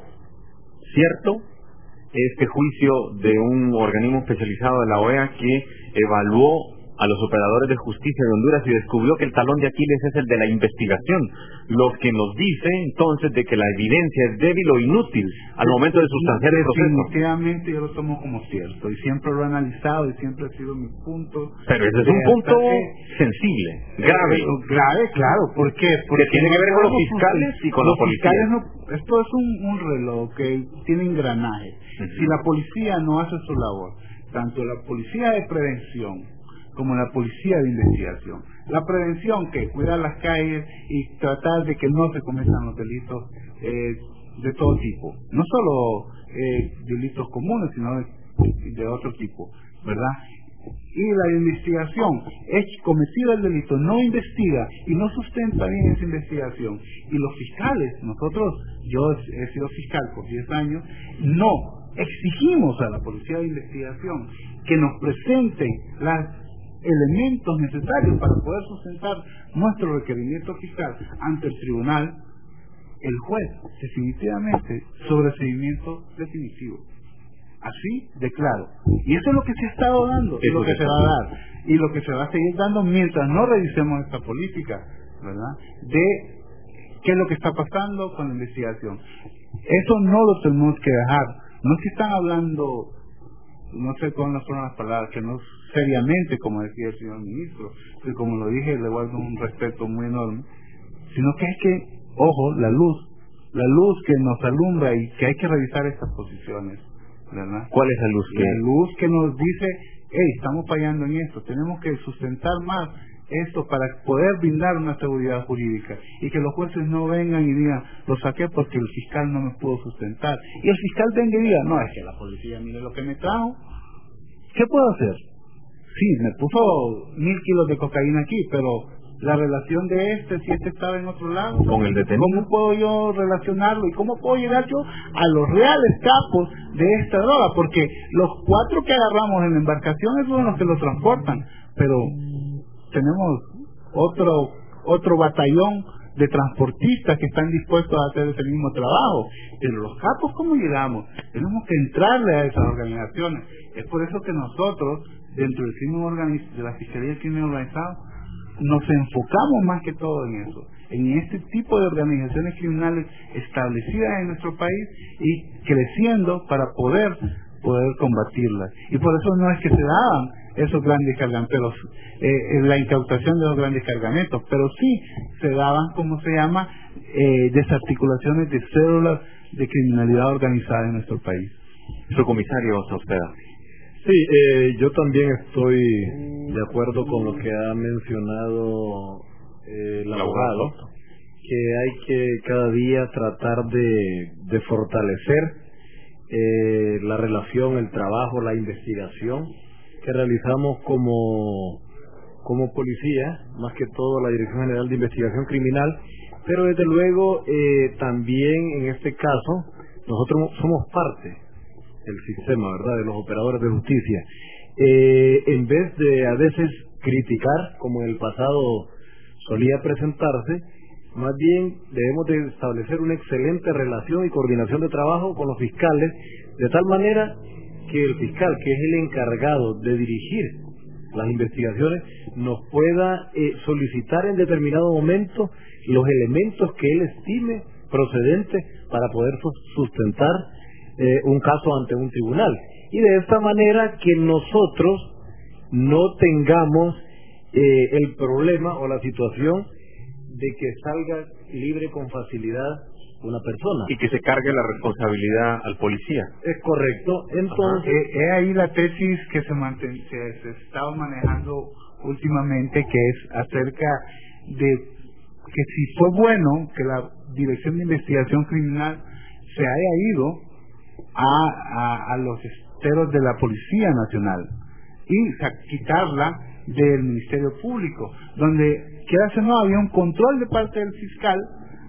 cierto este juicio de un organismo especializado de la O E A que evaluó a los operadores de justicia de Honduras y descubrió que el talón de Aquiles es el de la investigación, lo que nos dice entonces de que la evidencia es débil o inútil al momento de sustanciar el proceso. Definitivamente yo lo tomo como cierto y siempre lo he analizado y siempre ha sido mi punto. Pero ese es un punto sensible, grave. Eh, grave, claro. ¿Por qué? Porque que tiene que ver con los fiscales y con los policías. No, esto es un, un reloj que tiene engranaje. Uh-huh. Si la policía no hace su labor, tanto la policía de prevención como la policía de investigación. La prevención, que cuidar las calles y tratar de que no se cometan los delitos eh, de todo tipo. No solo eh, delitos comunes, sino de, de otro tipo, ¿verdad? Y la investigación es cometido el delito, no investiga y no sustenta bien esa investigación. Y los fiscales, nosotros, yo he sido fiscal por diez años, no exigimos a la policía de investigación que nos presenten las elementos necesarios para poder sustentar nuestro requerimiento fiscal ante el tribunal. El juez definitivamente sobreseimiento definitivo, así de claro, y eso es lo que se ha estado dando y lo que se va a dar y lo que se va a seguir dando mientras no revisemos esta política, ¿verdad? De qué es lo que está pasando con la investigación. Eso no lo tenemos que dejar. No es que están hablando, no sé cuáles fueron las palabras, que no seriamente, como decía el señor ministro, que como lo dije, le guardo un respeto muy enorme, sino que hay que, ojo, la luz, la luz que nos alumbra y que hay que revisar estas posiciones, ¿verdad? ¿Cuál es la luz que? La luz que nos dice, hey, estamos fallando en esto, tenemos que sustentar más esto para poder brindar una seguridad jurídica y que los jueces no vengan y digan, lo saqué porque el fiscal no me pudo sustentar, y el fiscal venga y diga, no, es que la policía mire lo que me trajo, ¿qué puedo hacer? Sí, me puso mil kilos de cocaína aquí, pero la relación de este, si este estaba en otro lado, con el detenido, ¿cómo puedo yo relacionarlo? ¿Y cómo puedo llegar yo a los reales capos de esta droga? Porque los cuatro que agarramos en la embarcación son los que lo transportan, pero tenemos otro otro batallón de transportistas que están dispuestos a hacer ese mismo trabajo. Pero los capos, ¿cómo llegamos? Tenemos que entrarle a esas organizaciones. Es por eso que nosotros, dentro del crimen organizado, de la Fiscalía del Crimen Organizado, nos enfocamos más que todo en eso, en este tipo de organizaciones criminales establecidas en nuestro país y creciendo para poder poder combatirlas. Y por eso no es que se daban esos grandes cargamentos, eh, la incautación de los grandes cargamentos, pero sí se daban, como se llama, eh, desarticulaciones de células de criminalidad organizada en nuestro país. Su comisario Sauceda. Sí, eh, yo también estoy de acuerdo con lo que ha mencionado eh, el abogado, que hay que cada día tratar de, de fortalecer eh, la relación, el trabajo, la investigación que realizamos como, como policía, más que todo la Dirección General de Investigación Criminal, pero desde luego eh, también en este caso nosotros somos parte del sistema, ¿verdad?, de los operadores de justicia. Eh, en vez de a veces criticar, como en el pasado solía presentarse, más bien debemos de establecer una excelente relación y coordinación de trabajo con los fiscales, de tal manera que el fiscal, que es el encargado de dirigir las investigaciones, nos pueda eh, solicitar en determinado momento los elementos que él estime procedentes para poder sustentar eh, un caso ante un tribunal. Y de esta manera que nosotros no tengamos eh, el problema o la situación de que salga libre con facilidad una persona. Y que se cargue la responsabilidad al policía. Es correcto. Entonces, es eh, ahí la tesis que se, manten, se, se estaba manejando últimamente, que es acerca de que si fue bueno que la Dirección de Investigación Criminal se haya ido a, a, a los esteros de la Policía Nacional y o sea, quitarla del Ministerio Público, donde quedase no había un control de parte del fiscal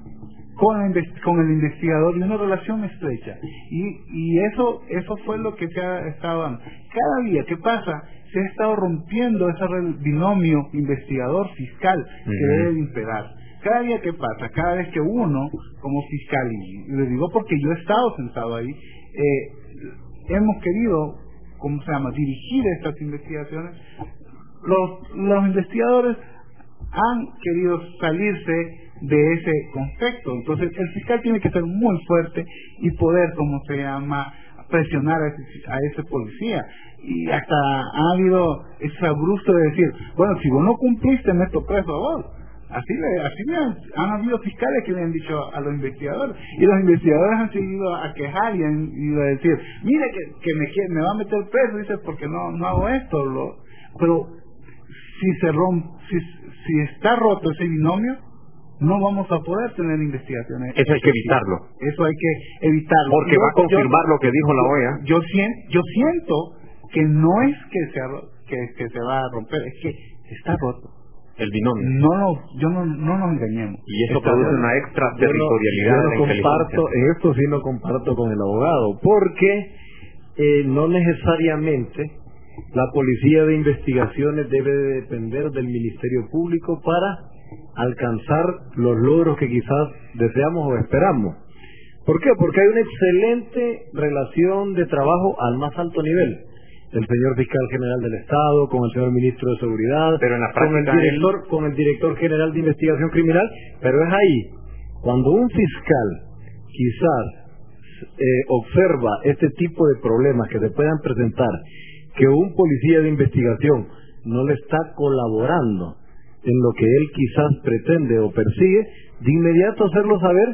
con el, con el investigador y una relación estrecha, y, y eso eso fue lo que se ha estado dando. Cada día que pasa se ha estado rompiendo ese binomio investigador-fiscal que uh-huh. debe imperar. Cada día que pasa, cada vez que uno como fiscal, y le digo porque yo he estado sentado ahí, eh, hemos querido, ¿cómo se llama?, dirigir estas investigaciones, los, los investigadores han querido salirse de ese concepto. Entonces el fiscal tiene que ser muy fuerte y poder, como se llama, presionar a ese, a ese policía. Y hasta ha habido ese abrupto de decir, bueno, si vos no cumpliste, meto preso a vos. Así le, así le han, han habido fiscales que le han dicho a los investigadores, y los investigadores han seguido a quejar y han ido a decir, mire que, que me, me va a meter preso, dice, porque no, no hago esto. Lo, pero si se rompe, si, si está roto ese binomio, no vamos a poder tener investigaciones. Eso hay que evitarlo. Eso hay que evitarlo. Porque yo, va a confirmar yo, lo que dijo la O E A. Yo, siento, yo siento que no es que se, que, que se va a romper, es que está roto. El binomio. No, no, yo no, no nos engañemos. Y eso está produce una extraterritorialidad. Yo no, yo no comparto, en esto sí no comparto con el abogado, porque eh, no necesariamente la policía de investigaciones debe de depender del Ministerio Público para alcanzar los logros que quizás deseamos o esperamos. ¿Por qué? Porque hay una excelente relación de trabajo al más alto nivel. El señor fiscal general del Estado, con el señor ministro de Seguridad, pero en la con el director, él... con el director general de investigación criminal, pero es ahí, cuando un fiscal quizás eh, observa este tipo de problemas que se puedan presentar, que un policía de investigación no le está colaborando en lo que él quizás pretende o persigue, de inmediato hacerlo saber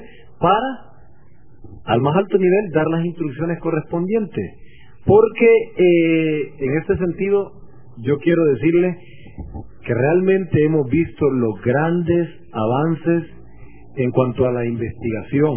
para, al más alto nivel, dar las instrucciones correspondientes. Porque eh, en este sentido yo quiero decirle que realmente hemos visto los grandes avances en cuanto a la investigación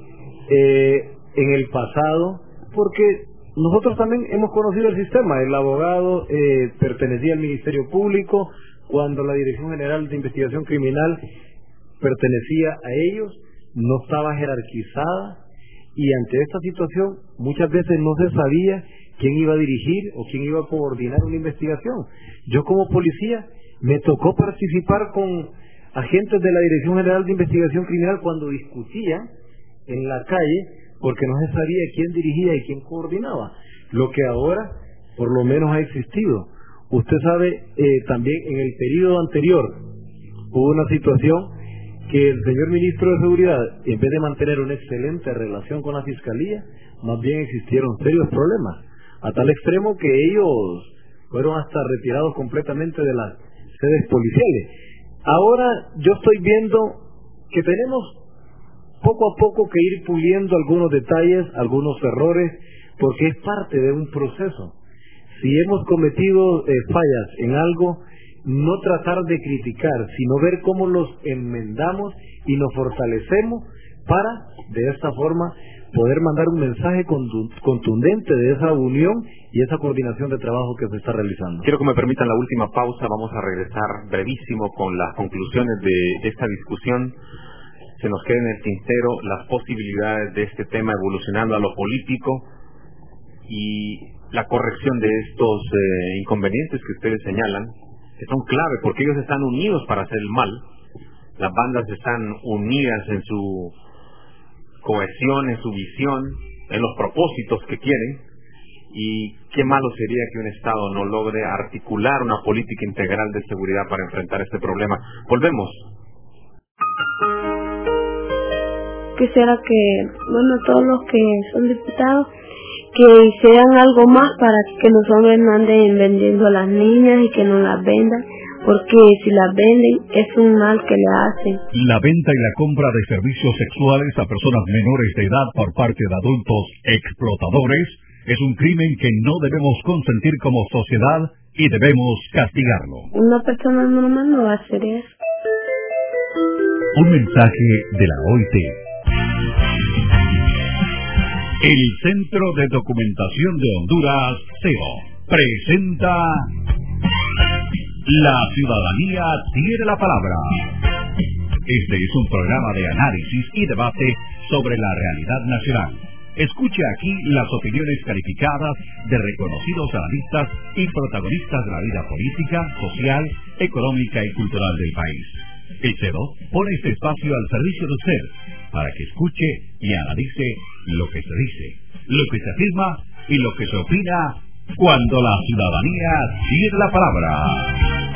eh, en el pasado, porque nosotros también hemos conocido el sistema. El abogado eh, pertenecía al Ministerio Público cuando la Dirección General de Investigación Criminal pertenecía a ellos, no estaba jerarquizada. Y ante esta situación muchas veces no se sabía quién iba a dirigir o quién iba a coordinar una investigación. Yo como policía me tocó participar con agentes de la Dirección General de Investigación Criminal cuando discutían en la calle porque no se sabía quién dirigía y quién coordinaba. Lo que ahora por lo menos ha existido. Usted sabe, eh, también en el periodo anterior hubo una situación que el señor ministro de Seguridad, en vez de mantener una excelente relación con la Fiscalía, más bien existieron serios problemas, a tal extremo que ellos fueron hasta retirados completamente de las sedes policiales. Ahora yo estoy viendo que tenemos poco a poco que ir puliendo algunos detalles, algunos errores, porque es parte de un proceso. Si hemos cometido eh, fallas en algo, no tratar de criticar, sino ver cómo los enmendamos y nos fortalecemos para, de esta forma, poder mandar un mensaje contundente de esa unión y esa coordinación de trabajo que se está realizando. Quiero que me permitan la última pausa. Vamos a regresar brevísimo con las conclusiones de esta discusión. Se nos queda en el tintero las posibilidades de este tema evolucionando a lo político y la corrección de estos eh, inconvenientes que ustedes señalan, que son clave porque ellos están unidos para hacer el mal. Las bandas están unidas en su cohesión, en su visión, en los propósitos que quieren, y qué malo sería que un Estado no logre articular una política integral de seguridad para enfrentar este problema. Volvemos. Quisiera que, bueno, todos los que son diputados, que hicieran algo más para que los hombres no anden vendiendo a las niñas y que no las vendan, porque si las venden es un mal que le hacen. La venta y la compra de servicios sexuales a personas menores de edad por parte de adultos explotadores es un crimen que no debemos consentir como sociedad y debemos castigarlo. Una persona normal no va a hacer eso. Un mensaje de la O I T. El Centro de Documentación de Honduras, C E O, presenta La Ciudadanía Tiene la Palabra. Este es un programa de análisis y debate sobre la realidad nacional. Escuche aquí las opiniones calificadas de reconocidos analistas y protagonistas de la vida política, social, económica y cultural del país. El C E D O pone este espacio al servicio de usted para que escuche y analice lo que se dice, lo que se afirma y lo que se opina cuando la ciudadanía tiene la palabra.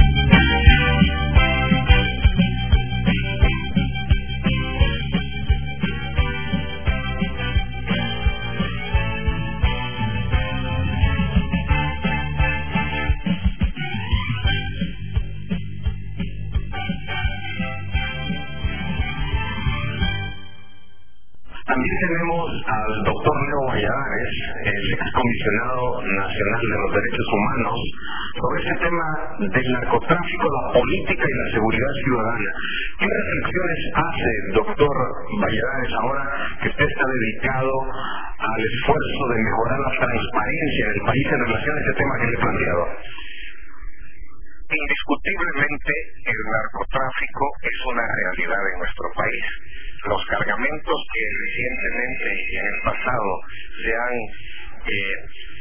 También tenemos al doctor Leo Valladares, el excomisionado nacional de los derechos humanos, sobre este tema del narcotráfico, la política y la seguridad ciudadana. ¿Qué reflexiones hace, doctor Valladares, ahora que usted está dedicado al esfuerzo de mejorar la transparencia del país en relación a este tema que le he planteado? Indiscutiblemente, el narcotráfico es una realidad en nuestro país. Los cargamentos que recientemente y en el pasado se han eh,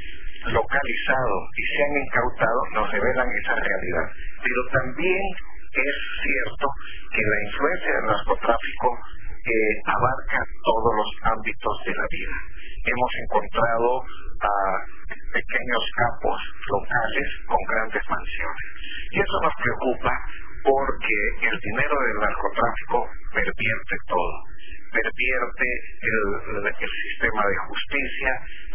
localizado y se han incautado nos revelan esa realidad. Pero también es cierto que la influencia del narcotráfico eh, abarca todos los ámbitos de la vida. Hemos encontrado a pequeños capos locales con grandes mansiones. Y eso nos preocupa porque el dinero del narcotráfico pervierte todo. Pervierte el, el, el sistema de justicia,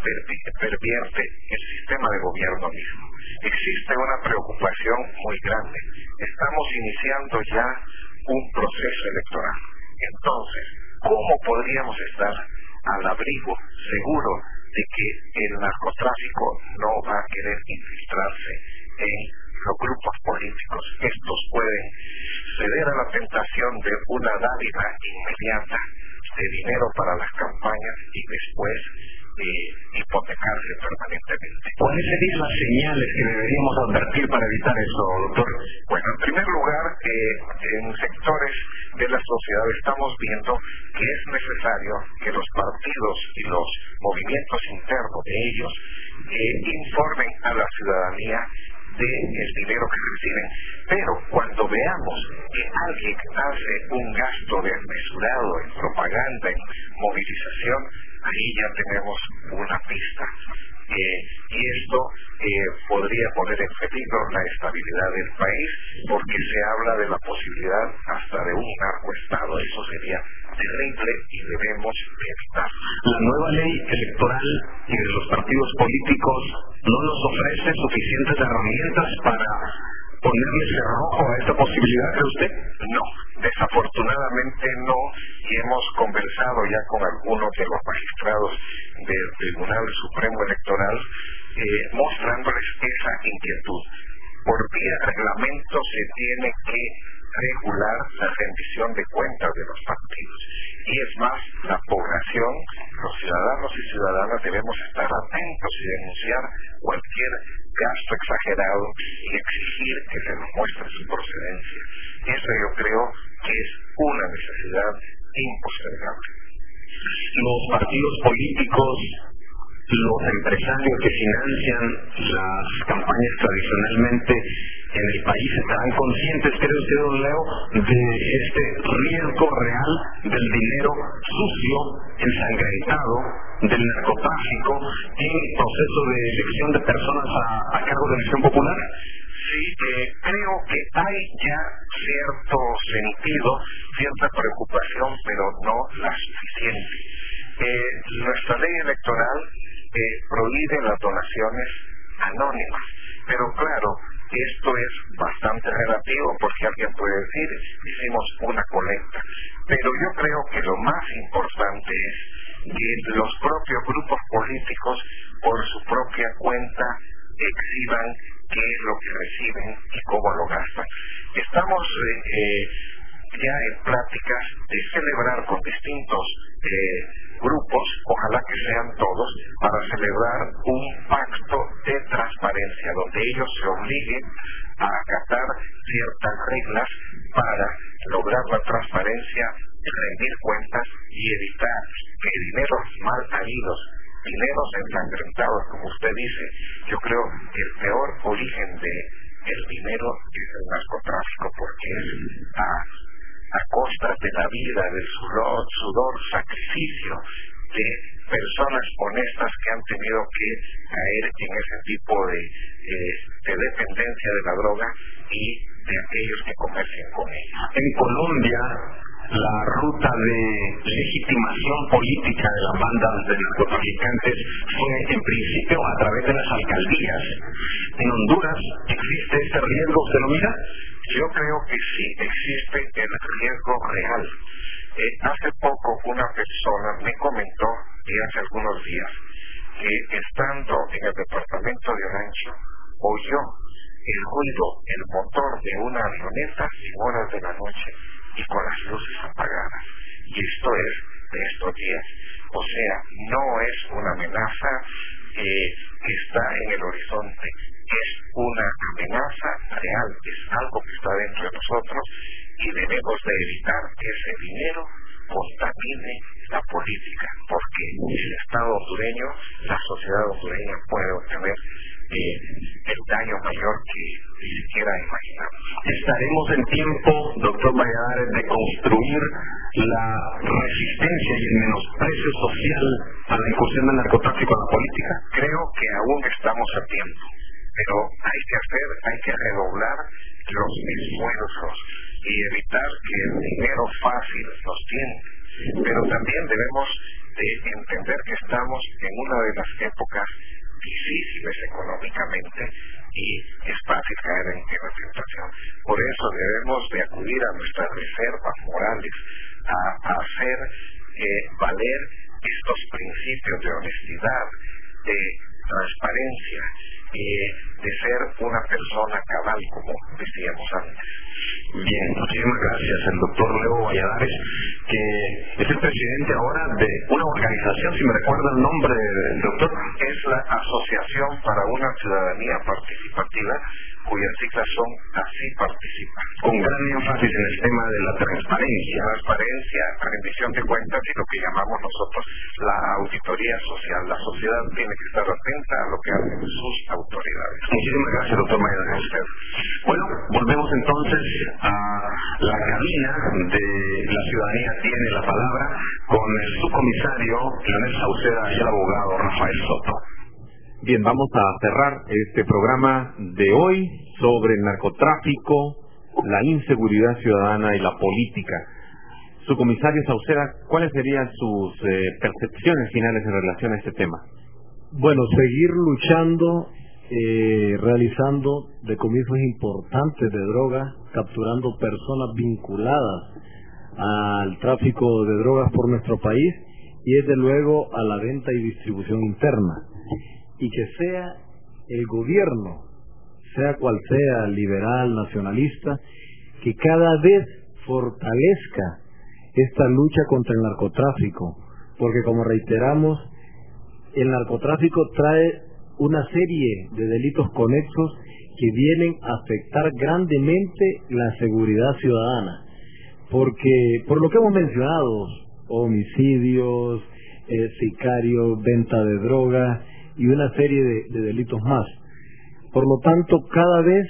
pervierte el sistema de gobierno mismo. Existe una preocupación muy grande. Estamos iniciando ya un proceso electoral. Entonces, ¿cómo podríamos estar al abrigo seguro de que el narcotráfico no va a querer infiltrarse en los grupos políticos? Estos pueden ceder a la tentación de una dádiva inmediata de dinero para las campañas y después eh, hipotecarse permanentemente. ¿Cuáles serían las señales que deberíamos advertir para evitar eso, doctor? Bueno, en primer lugar, eh, en sectores de la sociedad estamos viendo que es necesario que los partidos y los movimientos internos de ellos eh, informen a la ciudadanía del dinero que reciben. Pero cuando veamos que alguien hace un gasto desmesurado en propaganda, en movilización, ahí ya tenemos una pista. Eh, y esto eh, podría poner en peligro la estabilidad del país, porque se habla de la posibilidad hasta de un narcoestado. Eso sería terrible y debemos evitar. La nueva ley electoral y de los partidos políticos no nos ofrece suficientes herramientas para ponerle cerrojo a esta posibilidad, ¿cree usted? No, desafortunadamente no, y hemos conversado ya con algunos de los magistrados del Tribunal Supremo Electoral eh, mostrándoles esa inquietud. Por vía reglamento se tiene que regular la rendición de cuentas de los partidos. Y es más, la población, los ciudadanos y ciudadanas debemos estar atentos y denunciar cualquier gasto exagerado y exigir que se nos muestre su procedencia. Eso yo creo que es una necesidad impostergable. Los partidos políticos, los empresarios que financian las campañas tradicionalmente en el país estarán conscientes, cree usted, don Leo, de este riesgo real del dinero sucio, ensangrentado, del narcotráfico en el proceso de elección de personas a, a cargo de elección popular? Sí, eh, creo que hay ya cierto sentido, cierta preocupación, pero no la suficiente. Eh, nuestra ley electoral eh, prohíbe las donaciones anónimas, pero claro, esto es bastante relativo porque alguien puede decir, hicimos una colecta, pero yo creo que lo más importante es que los propios grupos políticos por su propia cuenta exhiban qué es lo que reciben y cómo lo gastan. Estamos eh, eh, ya en pláticas de celebrar con distintos eh, grupos, ojalá que sean todos, para celebrar un pacto de transparencia donde ellos se obliguen a acatar ciertas reglas para lograr la transparencia, rendir cuentas y evitar que dineros mal habidos, dineros ensangrentados, como usted dice, yo creo que el peor origen de el dinero es el narcotráfico, porque es a a costa de la vida, del sudor, sudor, sacrificio de personas honestas que han tenido que caer en ese tipo de, eh, de dependencia de la droga y de aquellos que comercian con ella. En Colombia, la ruta de legitimación política de las bandas de narcotraficantes fue en principio a través de las alcaldías. En Honduras existe ese riesgo, ¿usted lo mira? Yo creo que sí existe el riesgo real. Eh, hace poco una persona me comentó, y hace algunos días, que estando en el departamento de Olancho, oyó el ruido, el motor de una avioneta en horas de la noche y con las luces apagadas. Y esto es de estos días. O sea, no es una amenaza eh, que está en el horizonte. Es una amenaza real, es algo que está dentro de nosotros y debemos de evitar que ese dinero contamine la política, porque el Estado hondureño, la sociedad hondureña puede obtener eh, el daño mayor que ni siquiera imaginamos. ¿Estaremos en tiempo, doctor Valladares, de construir la resistencia y el menosprecio social a la incursión del narcotráfico en la política? Creo que aún estamos a tiempo, pero hay que hacer, hay que redoblar los esfuerzos y evitar que el dinero fácil nos tiente. Pero también debemos de entender que estamos en una de las épocas difíciles económicamente y es fácil caer en la tentación. Por eso debemos de acudir a nuestras reservas morales, a, a hacer eh, valer estos principios de honestidad, de transparencia y de ser una persona cabal, como decíamos antes. Bien, muchísimas gracias. El doctor Leo Valladares, que es el presidente ahora de una organización, si me recuerda el nombre del doctor. Es la Asociación para una Ciudadanía Participativa, cuyas siglas son Así Participa. Con gran énfasis en el tema de la transparencia. Transparencia, rendición de cuentas y lo que llamamos nosotros la auditoría social. La sociedad tiene que estar atenta a lo que hacen sus autoridades. Muchísimas gracias, doctor Valladares. Bueno, volvemos entonces a la cabina de La Ciudadanía Tiene la Palabra con el subcomisario Leonel Sauceda y el abogado Rafael Soto. Bien, vamos a cerrar este programa de hoy sobre el narcotráfico, la inseguridad ciudadana y la política. Subcomisario Sauceda, ¿cuáles serían sus eh, percepciones finales en relación a este tema? Bueno, seguir luchando, eh, realizando decomisos importantes de drogas, capturando personas vinculadas al tráfico de drogas por nuestro país y desde luego a la venta y distribución interna. Y que sea el gobierno, sea cual sea, liberal, nacionalista, que cada vez fortalezca esta lucha contra el narcotráfico, porque como reiteramos, el narcotráfico trae una serie de delitos conexos que vienen a afectar grandemente la seguridad ciudadana, porque por lo que hemos mencionado, homicidios, eh, sicarios, venta de droga y una serie de, de delitos más. Por lo tanto, cada vez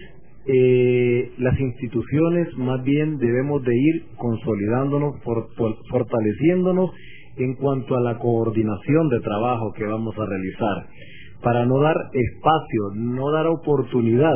eh, las instituciones más bien debemos de ir consolidándonos, for, for, fortaleciéndonos en cuanto a la coordinación de trabajo que vamos a realizar, para no dar espacio, no dar oportunidad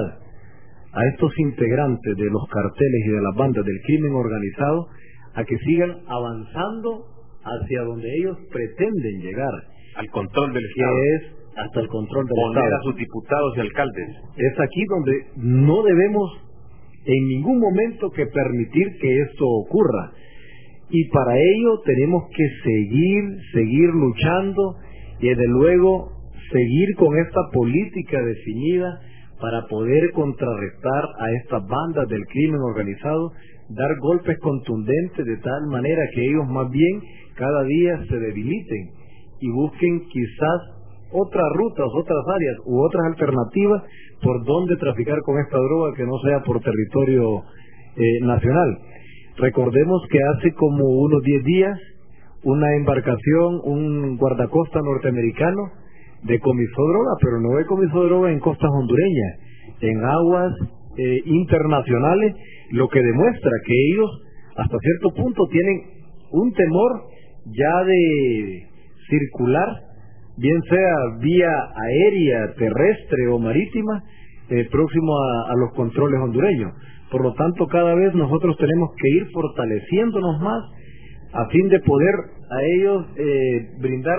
a estos integrantes de los carteles y de las bandas del crimen organizado a que sigan avanzando hacia donde ellos pretenden llegar, al control del Estado, que es hasta el control del poner Estado, a sus diputados y alcaldes. Es aquí donde no debemos en ningún momento que permitir que esto ocurra, y para ello tenemos que seguir, seguir luchando y desde luego seguir con esta política definida para poder contrarrestar a estas bandas del crimen organizado, dar golpes contundentes de tal manera que ellos más bien cada día se debiliten y busquen quizás otras rutas, otras áreas u otras alternativas por donde traficar con esta droga que no sea por territorio eh, nacional. Recordemos que hace como unos diez días una embarcación, un guardacosta norteamericano decomisó droga, pero no decomisó droga en costas hondureñas, en aguas eh, internacionales, lo que demuestra que ellos hasta cierto punto tienen un temor ya de circular, bien sea vía aérea, terrestre o marítima, eh, próximo a, a los controles hondureños. Por lo tanto, cada vez nosotros tenemos que ir fortaleciéndonos más a fin de poder a ellos eh, brindar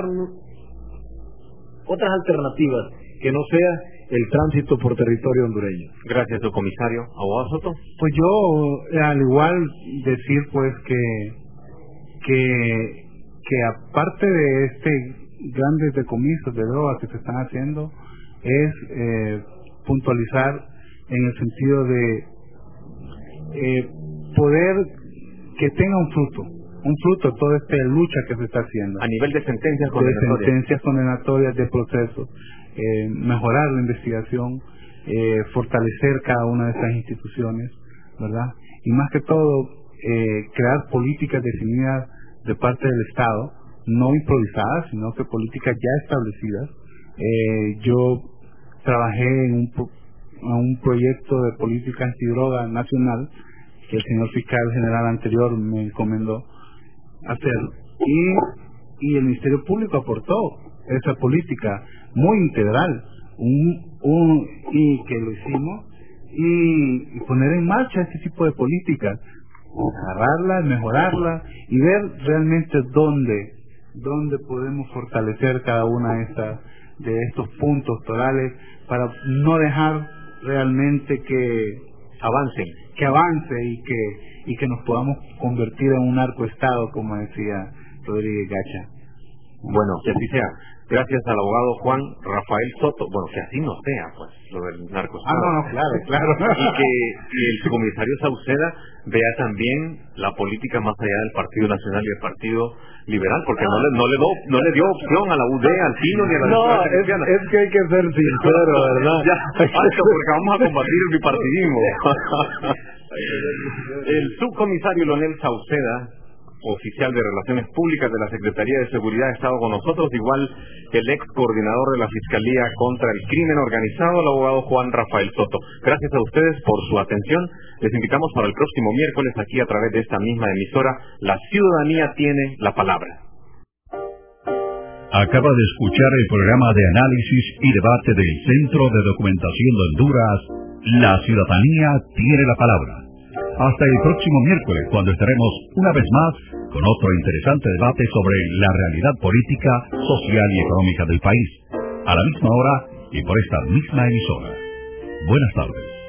otras alternativas que no sea el tránsito por territorio hondureño. Gracias, su comisario. ¿Abogado Soto? Pues yo, al igual, decir pues que que que aparte de este grandes decomisos de drogas que se están haciendo, es eh, puntualizar en el sentido de eh, poder que tenga un fruto, un fruto de toda esta lucha que se está haciendo. A nivel de sentencias de condenatorias. sentencias condenatorias, de procesos, eh, mejorar la investigación, eh, fortalecer cada una de esas instituciones, ¿verdad? Y más que todo, eh, crear políticas definidas de parte del Estado, no improvisadas, sino que políticas ya establecidas. Eh, yo trabajé en un, pro, en un proyecto de política antidroga nacional que el señor fiscal general anterior me encomendó hacer, y, y el Ministerio Público aportó esa política muy integral, un, un, y que lo hicimos, y, y poner en marcha este tipo de políticas, agarrarlas, mejorarlas y ver realmente dónde dónde podemos fortalecer cada una de estas de estos puntos torales para no dejar realmente que avancen, que avance y que y que nos podamos convertir en un narcoestado, como decía Rodríguez Gacha. Bueno, que así sea. Gracias al abogado Juan Rafael Soto. Bueno, que así no sea, pues, lo del narcoestado. Ah, no, no, claro, claro. Y que y el subcomisario Sauceda vea también la política más allá del Partido Nacional y el Partido Liberal, porque no le no le, do, no le dio opción a la U D, al Pino ni a la No, es, es que hay que ser sincero, ¿verdad? Ya, basta, porque vamos a combatir el bipartidismo. El subcomisario Leonel Sauceda, oficial de Relaciones Públicas de la Secretaría de Seguridad, ha estado con nosotros, igual el ex coordinador de la Fiscalía contra el Crimen Organizado, el abogado Juan Rafael Soto. Gracias a ustedes por su atención. Les invitamos para el próximo miércoles aquí a través de esta misma emisora. La ciudadanía tiene la palabra. Acaba de escuchar el programa de análisis y debate del Centro de Documentación de Honduras, La Ciudadanía tiene la palabra. Hasta el próximo miércoles, cuando estaremos una vez más con otro interesante debate sobre la realidad política, social y económica del país, a la misma hora y por esta misma emisora. Buenas tardes.